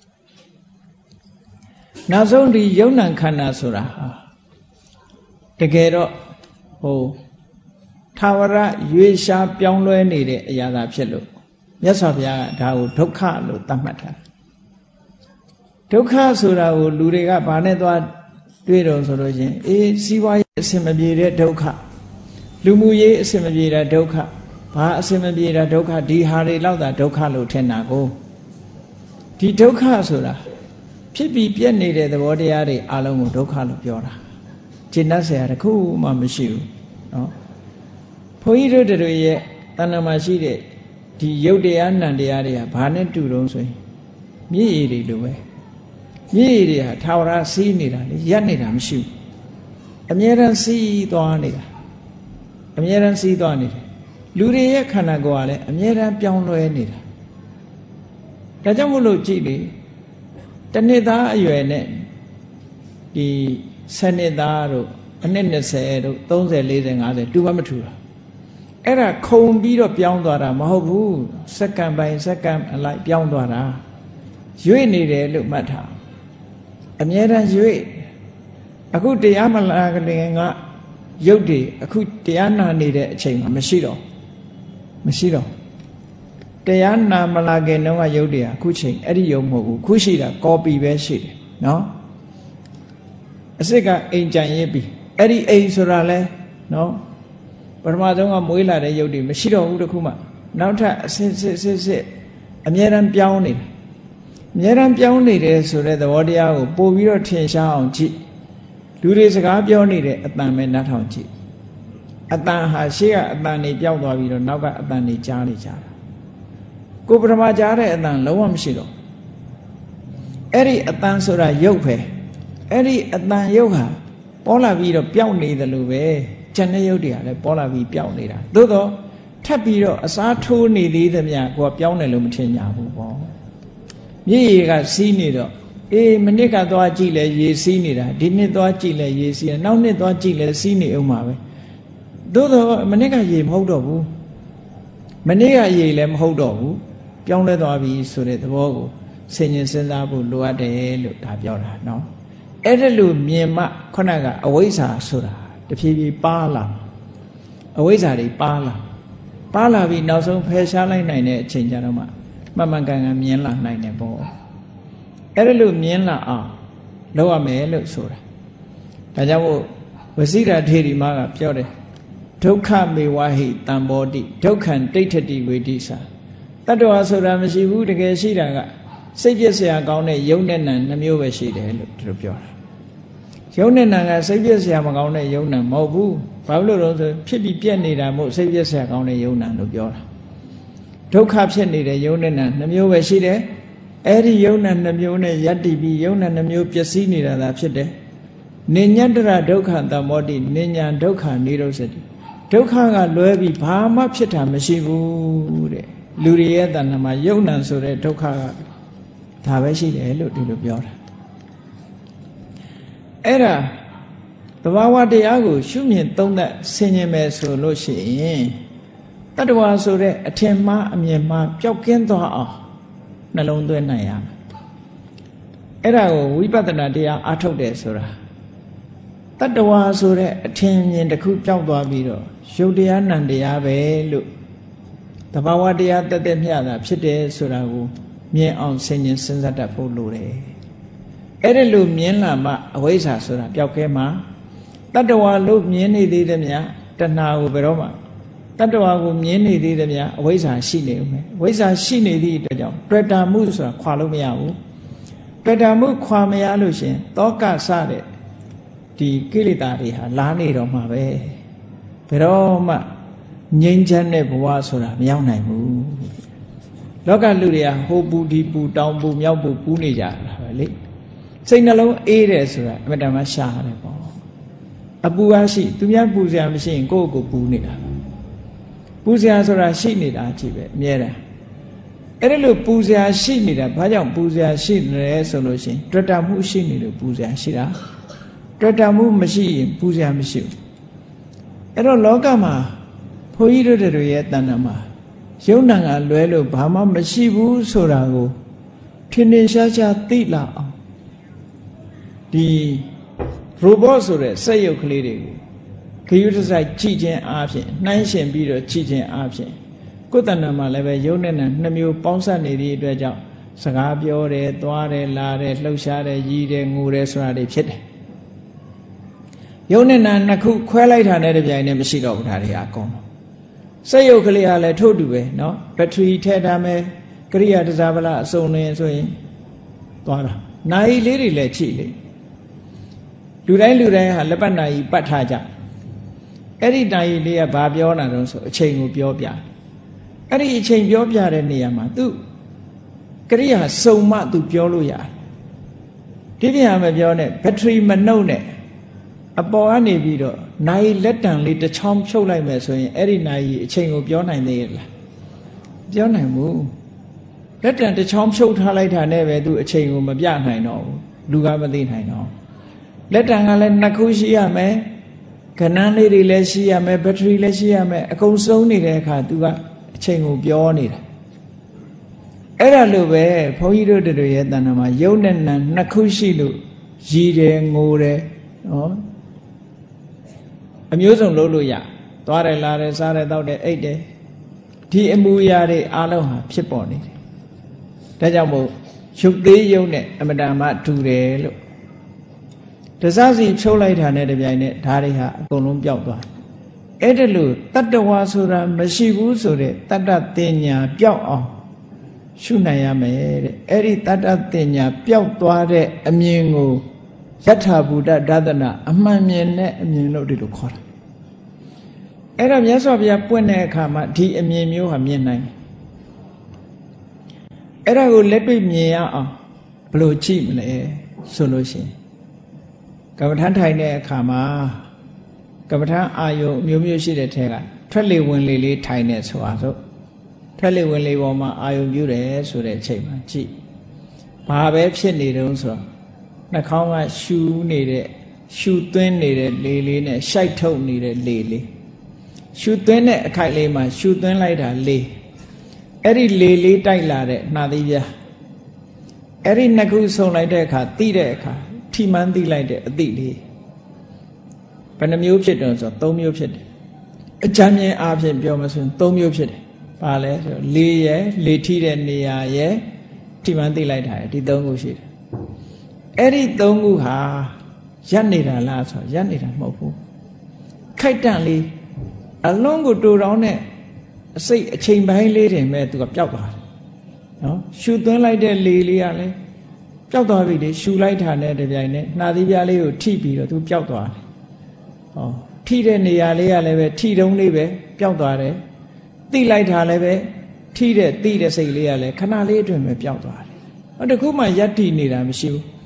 နောက်ဆုံးဒီယုတ်နံခန္ဓာဆိုတာဟာတကယ်တော့ဟိုထာဝရရွေးရှားပြောင်းလဲနေတဲ့အရာသာဖြစ်လို့မြတ်စွာဘုရားကဒါကိုဒုက္ခလို့သတ်မှတ်ထားဒုက္ခဆိုတာကိုလူတွေကဘာနဲ့သွားတွေ့တော့ဆိုလို့ချင်းအေးစီးပွားရေးအဆင်မပြေတဲ့ဒုက္ခလူမှုရေးအဆင်မပြေတဲ့ဒုက္ခဘာအဆင်မပြေတဲ့ဒုက္ခဒီဟာတွေလောက်သာဒုက္ခလို့ထင်တာကိုဒီဒုက္ခဆိုတာဖြစ်ပြီးပြည့်နေတဲ့သဘောတရားတွေအလုံးကိုဒုက္ခလို့ပြောတာရှင်းတတ်เสียတခုမှမရှိဘူးနော်ဘုန်းကြီးတို့တို့ရဲ့တဏ္ဍာမှာရှိတဲ့ဒီယုတ်တရားနံတရားတွေကဘာနဲ့တူတုံးဆိုရင်မြည်ရည်တွေလိုပဲမြည်ရည်တွေဟာထာဝရစီးနေတာလေရက်နေတာမရှိဘူးအမြဲတမ်းစီးသွားနေတာအမြဲတမ်းစီးသွားနေတယ်လူတွေရဲ့ခန္ဓာကိုယ်ကလည်းအမြဲတမ်းပြောင်းလဲနေတာဒါကြောင့်မို့လို့ကြည့်လေတနှစ်သားအရွယ်နဲ့ဒီဆယ်နှစ်သားတို့အနှစ်၂၀တို့၃၀ ၄၀ ၅၀တူမမထူတာအဲ့ဒါခုံပြီးတော့ပြောင်းသွားတာမဟုတ်ဘူးစက္ကန့်ပိုင်းစက္ကန့်အလိုက်ပြောင်းသွားတာရွေ့နေတယ်လို့မှတ်ထားအမြဲတမ်းရွေ့အခုတရားမလာခင်ကရုပ်တွေအခုတရားနာနေတဲ့အချိန်မှာမရှိတော့မရှိတော့တရားနာမလာခင်တုန်းကရုပ်တွေကအခုချိန်အဲ့ဒီရုပ်မဟုတ်ဘူးခုရှိတာကော်ပီပဲရှိတယ်နော်အစ်စ်ကအိမ်ကြံရစ်ပြီအဲ့ဒီအိမ်ဆိုတာလဲနော်ပထမဆုံးကမွေးလာတဲ့ရုပ်တွေမရှိတော့ဘူးတခုမှနောက်ထပ်အစစ်စစ်စစ်စစ်အမြဲတမ်းပြောင်းနေတယ်အမြဲတမ်းပြောင်းနေတယ်ဆိုတဲ့သဘောတရားကိုပို့ပြီးတော့ထင်ရှားအောင်ကြည့်လူတွေစကားပြောနေတဲ့အတန်ပဲနားထောင်ကြည့်အတန်ဟာရှေ့ကအတန်တွေပြောင်းသွားပြီးတော့နောက်ကအတန်တွေကြားနေကြတာကိုပထမကြားတဲ့အတန်လုံးဝမရှိတော့အဲ့ဒီအတန်ဆိုတာရုပ်ပဲအဲ့ဒီအတန်ရုပ်ဟာပေါ်လာပြီးတော့ပြောင်းနေတယ်လို့ပဲကျန်တဲ့ရုပ်တွေကလည်းပေါ်လာပြီးပြောင်းနေတာသို့တော့ထပ်ပြီးတော့အစားထိုးနေသေးသမျှကိုကပြောင်းတယ်လို့မထင်ကြဘူးပေါ့မြေရည်ကစီးနေတော့အေးမနစ်ကသွားကြည့်လဲရေစီးနေတာဒီနှစ်သွားကြည့်လဲရေစီးတယ်နောက်နှစ်သွားကြည့်လဲစီးနေအောင်ပါပဲသို့တော့မနစ်ကရေမဟုတ်တော့ဘူးမနေ့ကရေလည်းမဟုတ်တော့ဘူးပြောင်းလဲသွားပြီဆိုတဲ့သဘောကိုဆင်ញင်စဉ်းစားဖို့လိုအပ်တယ်လို့ဒါပြောတာနော်အဲ့ဒါလို့မြင်မှခုနကအဝိဇ္ဇာဆိုတာတဖြည်းဖြည်းပါလာအဝိဇ္ဇာတွေပါလာပါလာပြီးနောက်ဆုံးဖယ်ရှားလိုက်နိုင်တဲ့အချိန်ကျတော့မှမှန်မှန်ကန်ကန်မြင်လာနိုင်တယ်ပေါ့အဲ့ဒါလို့မြင်လာအောင်လုပ်ရမယ်လို့ဆိုတာဒါကြောင့်မို့ဝစီရထေရီမကပြောတယ်ဒုက္ခမေဝဟိတံဘောတိဒုက္ခံတိဋ္ဌတိဝေတိစာတတ္တဝါဆိုတာမရှိဘူးတကယ်ရှိတာကစိတ်ပြည့်စရာကောင်းတဲ့ယုံနဲ့နံနှမျိုးပဲရှိတယ်လို့သူတို့ပြောတာယုံနဲ့နံကစိတ်ပြည့်စရာမကောင်းတဲ့ယုံနံမဟုတ်ဘူးဘာလို့လဲဆိုဖြစ်ပြီးပြက်နေတာမို့စိတ်ပြည့်စရာကောင်းတဲ့ယုံနံလို့ပြောတာဒုက္ခဖြစ်နေတဲ့ယုံနဲ့နံနှမျိုးပဲရှိတယ်အဲ့ဒီယုံနံနှမျိုးနဲ့ယက်တည်ပြီးယုံနံနှမျိုးပျက်စီးနေတာသာဖြစ်တယ် Ninyandra dukha tamoti ninyan dukha nirosati dukha ga luebi bhama phita mashibu deလူတွေရဲ့တဏ္ဍာမှာယုံနံဆိုတဲ့ဒုက္ခကဒါပဲရှိတယ်လို့ဒီလိုပြောတာအဲ့ဒါသဘာဝတရားကိုရှုမြင်သုံးသပ်ဆင်ခြင်မယ်ဆိုလို့ရှိရင်တတ္တဝါဆိုတဲ့အထင်မှားအမြင်မှားပျောက်ကင်းသွားအောင်နှလုံးသွင်းနိုင်ရမယ်အဲ့ဒါကိုဝိပဿနာတရားအားထုတ်တယ်ဆိုတာတတ္တဝါဆိုတဲ့အထင်မြင်တစ်ခုပျောက်သွားပြီးတော့ရုပ်တရားနံတရားပဲလို့တဘာဝတရားတက်တက်မျှတာဖြစ်တယ်ဆိုတာကိုမြင်အောင်ဆင်ခြင်စဉ်းစားတတ်ဖို့လိုတယ်အဲ့ဒါလို့မြင်လာမှအဝိဇ္ဇာဆိုတာပျောက်ကဲမှာတတ္တဝါလို့မြင်နေသေးတယ်များတဏှာကိုဘယ်တော့မှတတ္တဝါကိုမြင်နေသေးတယ်များအဝိဇ္ဇာရှိနေဦးမယ်အဝိဇ္ဇာရှိနေသည့်အတွက်ကြောင့်တွေ့တာမှုဆိုတာခွာလို့မရဘူးတွေ့တာမှုခွာမရလို့ရှင်တောကစတဲ့ဒီကိလေသာတွေဟာလာနေတော့မှာပဲဘယ်တော့မှငြိမ်းချမ်းတဲ့ဘဝဆိုတာမရောက်နိုင်ဘူးလောကလူတွေကဟိုပူဒီပူတောင်ပူမြောက်ပူပူနေကြတာပဲလေစိတ်နှလုံးအေးတယ်ဆိုတာအမှန်တမ်းရှားတယ်ပေါ့အပူအားရှိသူများပူစရာမရှိရင်ကိုယ့်ကိုယ်ပူနေတာပူစရာဆိုတာရှိနေတာကြည့်ပဲအမြဲတမ်းအဲ့ဒါလို့ပူစရာရှိနေတာဘာကြောင့်ပူစရာရှိနေလဲဆိုလို့ရှိရင်တွေ့တာမှုရှိနေလို့ပူစရာရှိတာတွေ့တာမှုမရှိရင်ပူစရာမရှိဘူးအဲ့တော့လောကမှာဘုန်းကြီးတို့တွေရဲ့တဏ္ဍာမှာယုံနာကလွဲလို့ဘာမှမရှိဘူးဆိုတာကိုထင်ထင်ရှားရှားသိလာအောင်ဒီ robot ဆိုတဲ့စက်ရုပ်ကလေးတွေကိုခရုတစိုက်ကြည့်ခြင်းအားဖြင့်နှိုင်းရှင်ပြီးတော့ကြည့်ခြင်းအားဖြင့်ကိုယ်တဏ္ဍာမှာလည်းပဲယုံနဲ့နဲ့နှစ်မျိုးပေါင်းစပ်နေသည့်အတွက်ကြောင့်စကားပြောတယ်၊သွားတယ်၊လာတယ်၊လှုပ်ရှားတယ်၊ရည်တယ်၊ငိုတယ်ဆိုတာတွေဖြစ်တယ်ယုံနဲ့နဲ့နှစ်ခုခွဲလိုက်တာနဲ့တပြိုင်တည်းမရှိတော့ဘူးဒါတွေအကုန်စက်ရုပ်ကလေးကလည်းထို့တူပဲเนาะဘက်ထရီထည့်ထားမယ်ကရိယာတစားပလအစုံလင်းဆိုရင်သွားတာနိုင်လေးတွေလည်းချိလေလူတိုင်းလူတိုင်းဟာလက်ပတ်နိုင်ပတ်ထားကြအဲ့ဒီနိုင်လေးကဘာပြောတာတုံးဆိုအချိန်ကိုပြောပြအဲ့ဒီအချိန်ပြောပြတဲ့နေရာမှာသူကရိယာစုံမှသူပြောလို့ရတယ်ဒီပြန်မပြောနဲ့ဘက်ထရီမနှုတ်နဲ့အပေါ်ကနေပြီးတော့နိုင်လက်တံလေးတစ်ချောင်းဖြုတ်လိုက်မယ်ဆိုရင်အဲ့ဒီနိုင်အချိန်ကိုပြောနိုင်သေးရဲ့လားပြောနိုင်ဘူးလက်တံတစ်ချောင်းဖြုတ်ထားလိုက်တာနဲ့ပဲသူအချိန်ကိုမပြနိုင်တော့ဘူးလူကမသိနိုင်တော့လက်တံကလည်းနှစ်ခုရှိရမယ်ကဏ္ဍလေးတွေလည်းရှိရမယ်ဘက်ထရီလည်းရှိရမယ်အကုန်စုံနေတဲ့အခါသူကအချိန်ကိုပြောနေတာအဲ့ဒါလိုပဲဘုန်းကြီးတို့တွေရဲ့တဏ္ဍာမှာယုံနဲ့နံနှစ်ခုရှိလို့ရည်တယ်ငိုတယ်နော်အမျိုးစုံလုပ်လို့ရသွားတယ်လာတယ်စားတယ်တောက်တယ်အိတ်တယ်ဒီအမူအရာတွေအားလုံးဟာဖြစ်ပေါ်နေတယ်ဒါကြောင့်မို့ရုပ်သေးယုံနဲ့အမတန်မှတူတယ်လို့တစားစီဖြုတ်လိုက်တာနဲ့တပြိုင်နက်ဓာတ်တွေဟာအကုန်လုံးပျောက်သွားအဲ့ဒါလို့တတ္တဝါဆိုတာမရှိဘူးဆိုတဲ့တတ္တတင်ညာပျောက်အောင်ရှုနိုင်ရမယ်တဲ့အဲ့ဒီတတ္တတင်ညာပျောက်သွားတဲ့အမြင်ကိုယထာဘူတဒသနာအမှန်မြင်တဲ့အမြင်လို့ဒီလိုခေါ်တာအဲ့တော့မြတ်စွာဘုရားပွင့်တဲ့အခါမှာဒီအမြင်မျိုးဟာမြင်နိုင်အဲ့ဒါကိုလက်တွေ့မြင်ရအောင်ဘယ်လိုကြည့်မလဲဆိုလို့ရှိရင်ကမ္မထမ်းထိုင်တဲ့အခါမှာကမ္မထမ်းအာယုံမျိုးမျိုးရှိတဲ့ထဲကထွက်လေဝင်လေလေးထိုင်နေဆိုတာဆိုထွက်လေဝင်လေပေါ်မှာအာယုံပြုတယ်ဆိုတဲ့အချိန်မှာကြည့်ဘာပဲဖြစ်နေတုံးဆိုတော့နှာခေါင်းကရှူနေတဲ့ရှူသွင်းနေတဲ့လေလေးနဲ့ရှိုက်ထုတ်နေတဲ့လေလေးရှူသွင်းတဲ့အခိုက်လေးမှာရှူသွင်းလိုက်တာလေအဲ့ဒီလေလေးတိုက်လာတဲ့နှာသီးပြားအဲ့ဒီနှစ်ခုဆုံလိုက်တဲ့အခါတိတဲ့အခါထိမှန်းသိလိုက်တဲ့အသည့်လေးဘယ်နှမျိုးဖြစ်တုံးဆိုတော့၃မျိုးဖြစ်တယ်အကြမ်းမြင်အားဖြင့်ပြောမှဆိုရင်၃မျိုးဖြစ်တယ်ဘာလဲဆိုတော့လေရယ်လေထိတဲ့နေရာရယ်ထိမှန်းသိလိုက်တာရယ်ဒီ၃ခုရှိတယ်အဲ့ဒီ၃ခုဟာရပ်နေတာလားဆိုရပ်နေတာမဟုတ်ဘူးခိုက်တန့်လေးအလုံးကိုတူတောင်းတဲ့အစိတ်အချိန်ပိုင်းလေးတင်မဲ့သူကပျောက်သွားတယ်နော်ရှူသွင်းလိုက်တဲ့လေလေးကလည်းပျောက်သွားပြီလေရှူလိုက်တာနဲ့တပြိုင်နက်နှာသီးပြားလေးကိုထိပြီးတော့သူပျောက်သွားတယ်ဟောထိတဲ့နေရာလေးကလည်းပဲထိတုံးလေးပဲပျောက်သွားတယ်တိလိုက်တာလည်းပဲထိတဲ့တိတဲ့စိတ်လေးကလည်းခဏလေးအတွင်းပဲပျောက်သွားတယ်ဟောတခုမှယက်တိနေတာမရှိဘူး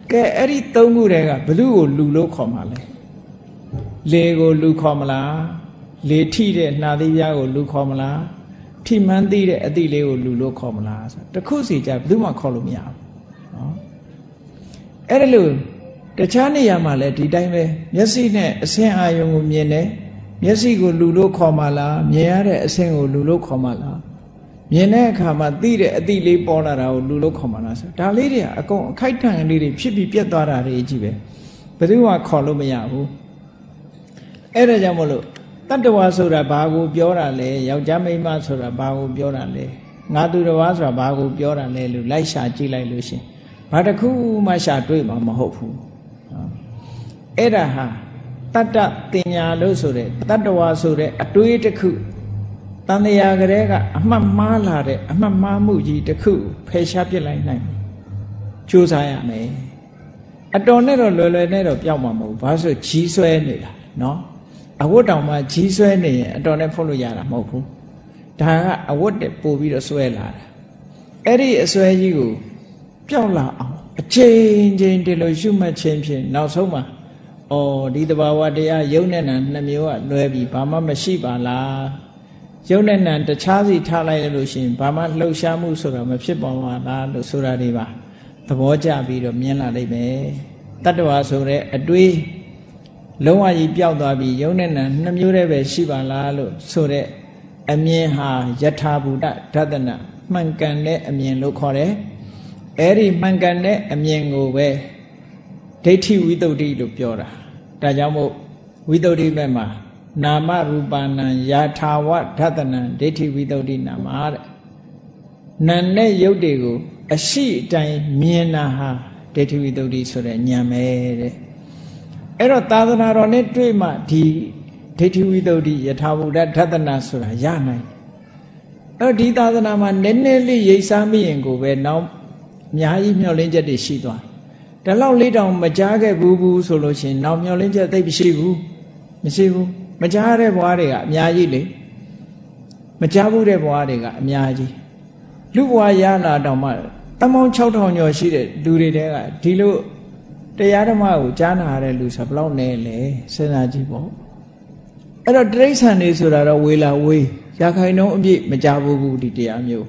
ကဲအဲ့ဒီသုံးခုတည်းကဘယ်သူ့ကိုလူလို့ခေါ်မှာလဲလေကိုလူခေါ်မလားလေထိတဲ့နှာသီးပြားကိုလူခေါ်မလားထိမှန်းသိတဲ့အသည့်လေးကိုလူလို့ခေါ်မလားဆိုတခုစီကြဘယ်သူမှခေါ်လို့မရဘူးနော်အဲ့ဒါလို့တခြားနေရာမှာလည်းဒီတိုင်းပဲမျက်စိနဲ့အဆင်းအာရုံကိုမြင်တယ်မျက်စိကိုလူလို့ခေါ်မှလားမြင်ရတဲ့အဆင်းကိုလူလို့ခေါ်မှလားမြင်တဲ့အခါမှာသိတဲ့အသည့်လေးပေါ်လာတာကိုလူလို့ခေါ်မှလားဆိုဒါလေးတွေကအကုန်အခိုက်အတန့်လေးတွေဖြစ်ပြီးပြတ်သွားတာတွေကြီးပဲဘယ်သူမှခေါ်လို့မရဘူးအဲ့ဒါကြောင့်မလို့တတ္တဝါဆိုတာဘာကိုပြောတာလဲယောက်ျားမိန်းမဆိုတာဘာကိုပြောတာလဲငါသူတစ်ပါးဆိုတာဘာကိုပြောတာလဲလို့လိုက်ရှာကြည့်လိုက်လို့ရှင်ဘာတစ်ခုမှရှာတွေ့မှာမဟုတ်ဘူးအဲ့ဒါဟာတတ္တတင်ညာလို့ဆိုတဲ့တတ္တဝါဆိုတဲ့အတွေးတစ်ခုတန်တရားကလေးကအမှတ်မှားလာတဲ့အမှတ်မှားမှုကြီးတစ်ခုဖယ်ရှားပြစ်လိုက်နိုင်ကြိုးစားရမယ်အတော်နဲ့တော့လွယ်လွယ်နဲ့တော့ပြောက်မှာမဟုတ်ဘူးဘာလို့ကြီးဆွဲနေတာနော်အဝတ်တောင်မှကြီးဆွဲနေရင်အတော်နဲ့ဖုတ်လို့ရတာမဟုတ်ဘူးဒါကအဝတ်တက်ပို့ပြီးတော့ဆွဲလာတာအဲ့ဒီအဆွဲကြီးကိုပျောက်လာအောင်အချိန်ချင်းဒီလိုရှုမှတ်ခြင်းဖြင့်နောက်ဆုံးမှာဩဒီတဘာဝတရားယုံနဲ့နံနှစ်မျိုးကလွဲပြီးဘာမှမရှိပါလားယုံနဲ့နံတခြားစီထားလိုက်လို့ရှိရင်ဘာမှလှုပ်ရှားမှုဆိုတာမဖြစ်ပေါ်ပါလားလို့ဆိုတာတွေပါသဘောကျပြီးတော့မြင်လာလိမ့်မယ်တတ္တဝါဆိုတဲ့အတွေးလုံးဝကြီးပျောက်သွားပြီးယုံနဲ့နံနှစ်မျိုးတည်းပဲရှိပါလားလို့ဆိုတဲ့အမြင်ဟာယထာဘူတဒသနမှန်ကန်တဲ့အမြင်လို့ခေါ်တယ်အဲ့ဒီမှန်ကန်တဲ့အမြင်ကိုပဲဒိဋ္ဌိဝိတ္တုလို့ပြောတာဒါကြောင့်မို့ဝိတ္တုဘက်မှာနာမရူပနံယာထာဝဒသနံဒိဋ္ဌိဝိတ္တုနာမတဲ့နာနဲ့ယုတ်တွေကိုအရှိအတိုင်းမြင်တာဟာဒိဋ္ဌိဝိတ္တုဆိုတဲ့ဉာဏ်ပဲတဲ့အဲ့တော့သာသနာတော်နဲ့တွေ့မှဒီဒိဋ္ဌိဝိတ္တုယထာဘုဒ္ဓဒသနာဆိုတာရနိုင်အဲ့တော့ဒီသာသနာမှာနည်းနည်းလေးရိပ်စားမိရင်ကိုပဲနောက်အများကြီးမျှော်လင့်ချက်တွေရှိသွားတယ်ဒါလောက်လေးတောင်မကြားခဲ့ဘူးဘူးဆိုလို့ရှိရင်နောက်မျှော်လင့်ချက်သိပ်မရှိဘူးမရှိဘူးမကြားတဲ့ဘဝတွေကအများကြီးလေမကြားဘူးတဲ့ဘဝတွေကအများကြီးလူဘဝရလာတောင်မှတမောင်း၆ထောင်ကျော်ရှိတဲ့လူတွေတဲကဒီလိုတရားဓမ္မကိုကြားနာရတဲ့လူဆိုဘယ်လောက်နေလဲစဉ်းစားကြည့်ပေါ့အဲ့တော့တိရစ္ဆာန်တွေဆိုတာတော့ဝေလာဝေးရခိုင်နှုန်းအပြည့်မကြားဘူးဘူးဒီတရားမျိုး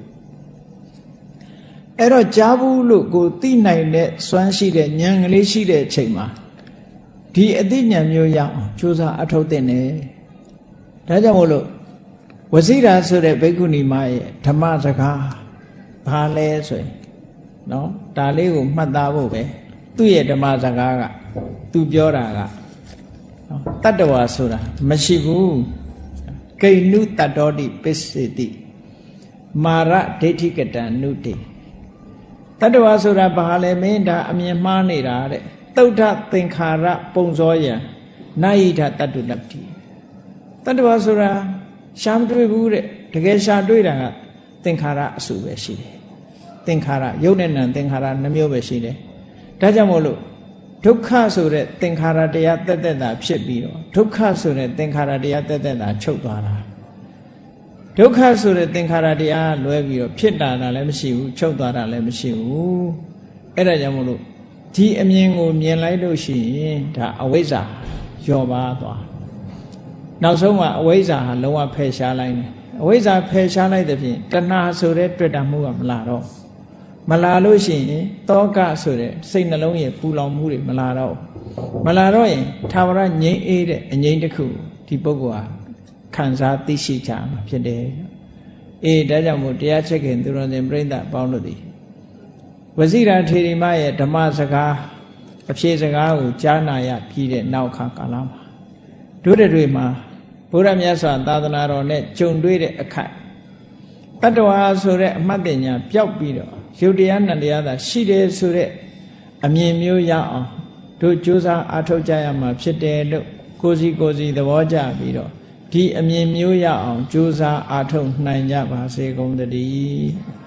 အဲ့တော့ကြားဘူးလို့ကိုသိနိုင်တဲ့စွမ်းရှိတဲ့ဉာဏ်ကလေးရှိတဲ့အချိန်မှာဒီအသိဉာဏ်မျိုးရအောင်ကြိုးစားအထောက်တင်တယ်ဒါကြောင့်မို့လို့ဝစီရာဆိုတဲ့ဘိက္ခုနီမရဲ့ဓမ္မစကားဘာလဲဆိုရင်နော်ဒါလေးကိုမှတ်သားဖို့ပဲသူ့ရဲ့ဓမ္မစကားကသူပြောတာကတတ္တဝါဆိုတာမရှိဘူးဂိဏုတတ္တောတိပစ္စေတိမာရဒိဋ္ဌိကတံနုတိတတ္တဝါဆိုတာဘာလဲမင်းဒါအမြင်မှားနေတာတဲ့သုဒ္ဓသင်္ခါရပုံစောယံနာယိထတတ္တုတ္တိတတ္တဝါဆိုတာရှာမတွေ့ဘူးတဲ့တကယ်ရှာတွေ့တာကသင်္ခါရအစုပဲရှိတယ်သင်္ခါရယုတ်နဲ့နံသင်္ခါရနှမျိုးပဲရှိတယ်ဒါကြောင့်မို့လို့ဒုက္ခဆိုတဲ့သင်္ခါရတရားတက်တက်တာဖြစ်ပြီးတော့ဒုက္ခဆိုတဲ့သင်္ခါရတရားတက်တက်တာချုပ်သွားတာဒုက္ခဆိုတဲ့သင်္ခါရတရားလွဲပြီးတော့ဖြစ်တာလည်းမရှိဘူးချုပ်သွားတာလည်းမရှိဘူးအဲ့ဒါကြောင့်မို့လို့ဒီအမြင်ကိုမြင်လိုက်လို့ရှိရင်ဒါအဝိဇ္ဇာလျော့ပါသွားနောက်ဆုံးမှာအဝိဇ္ဇာဟာလုံးဝဖယ်ရှားလိုက်တယ်အဝိဇ္ဇာဖယ်ရှားလိုက်တဲ့ဖြင့်တဏှာဆိုတဲ့တွေ့တာမှုကမလာတော့မလာလို့ရှိရင်တောကဆိုတဲ့စိတ်နှလုံးရဲ့ပူလောင်မှုတွေမလာတော့မလာတော့ရင်သာဝရငြိမ်းအေးတဲ့အငြိမ်းတစ်ခုဒီပုဂ္ဂိုလ်ဟာခံစားသိရှိကြမှာဖြစ်တယ်အေးဒါကြောင့်မို့တရားချက်ခင်သူတော်စင်ပြိဿပေါင်းလို့ဒီဝစီရာထေရီမရဲ့ဓမ္မစကားအဖြေစကားကိုကြားနာရပြီးတဲ့နောက်ခါကာလမှာတို့တွေမှာဘုရားမြတ်စွာသာသနာတော်နဲ့ကြုံတွေ့တဲ့အခိုက်တတ္တဝါဆိုတဲ့အမှတ်တင်ညာပျောက်ပြီးတော့ယုတ်တရားနံတရားသာရှိတယ်ဆိုတဲ့အမြင်မျိုးရအောင်တို့ကြိုးစားအားထုတ်ကြရမှာဖြစ်တယ်လို့ကိုစီကိုစီသဘောကျပြီးတော့ဒီအမြင်မျိုးရအောင်ကြိုးစားအားထုတ်နိုင်ကြပါစေကုန်သတည်း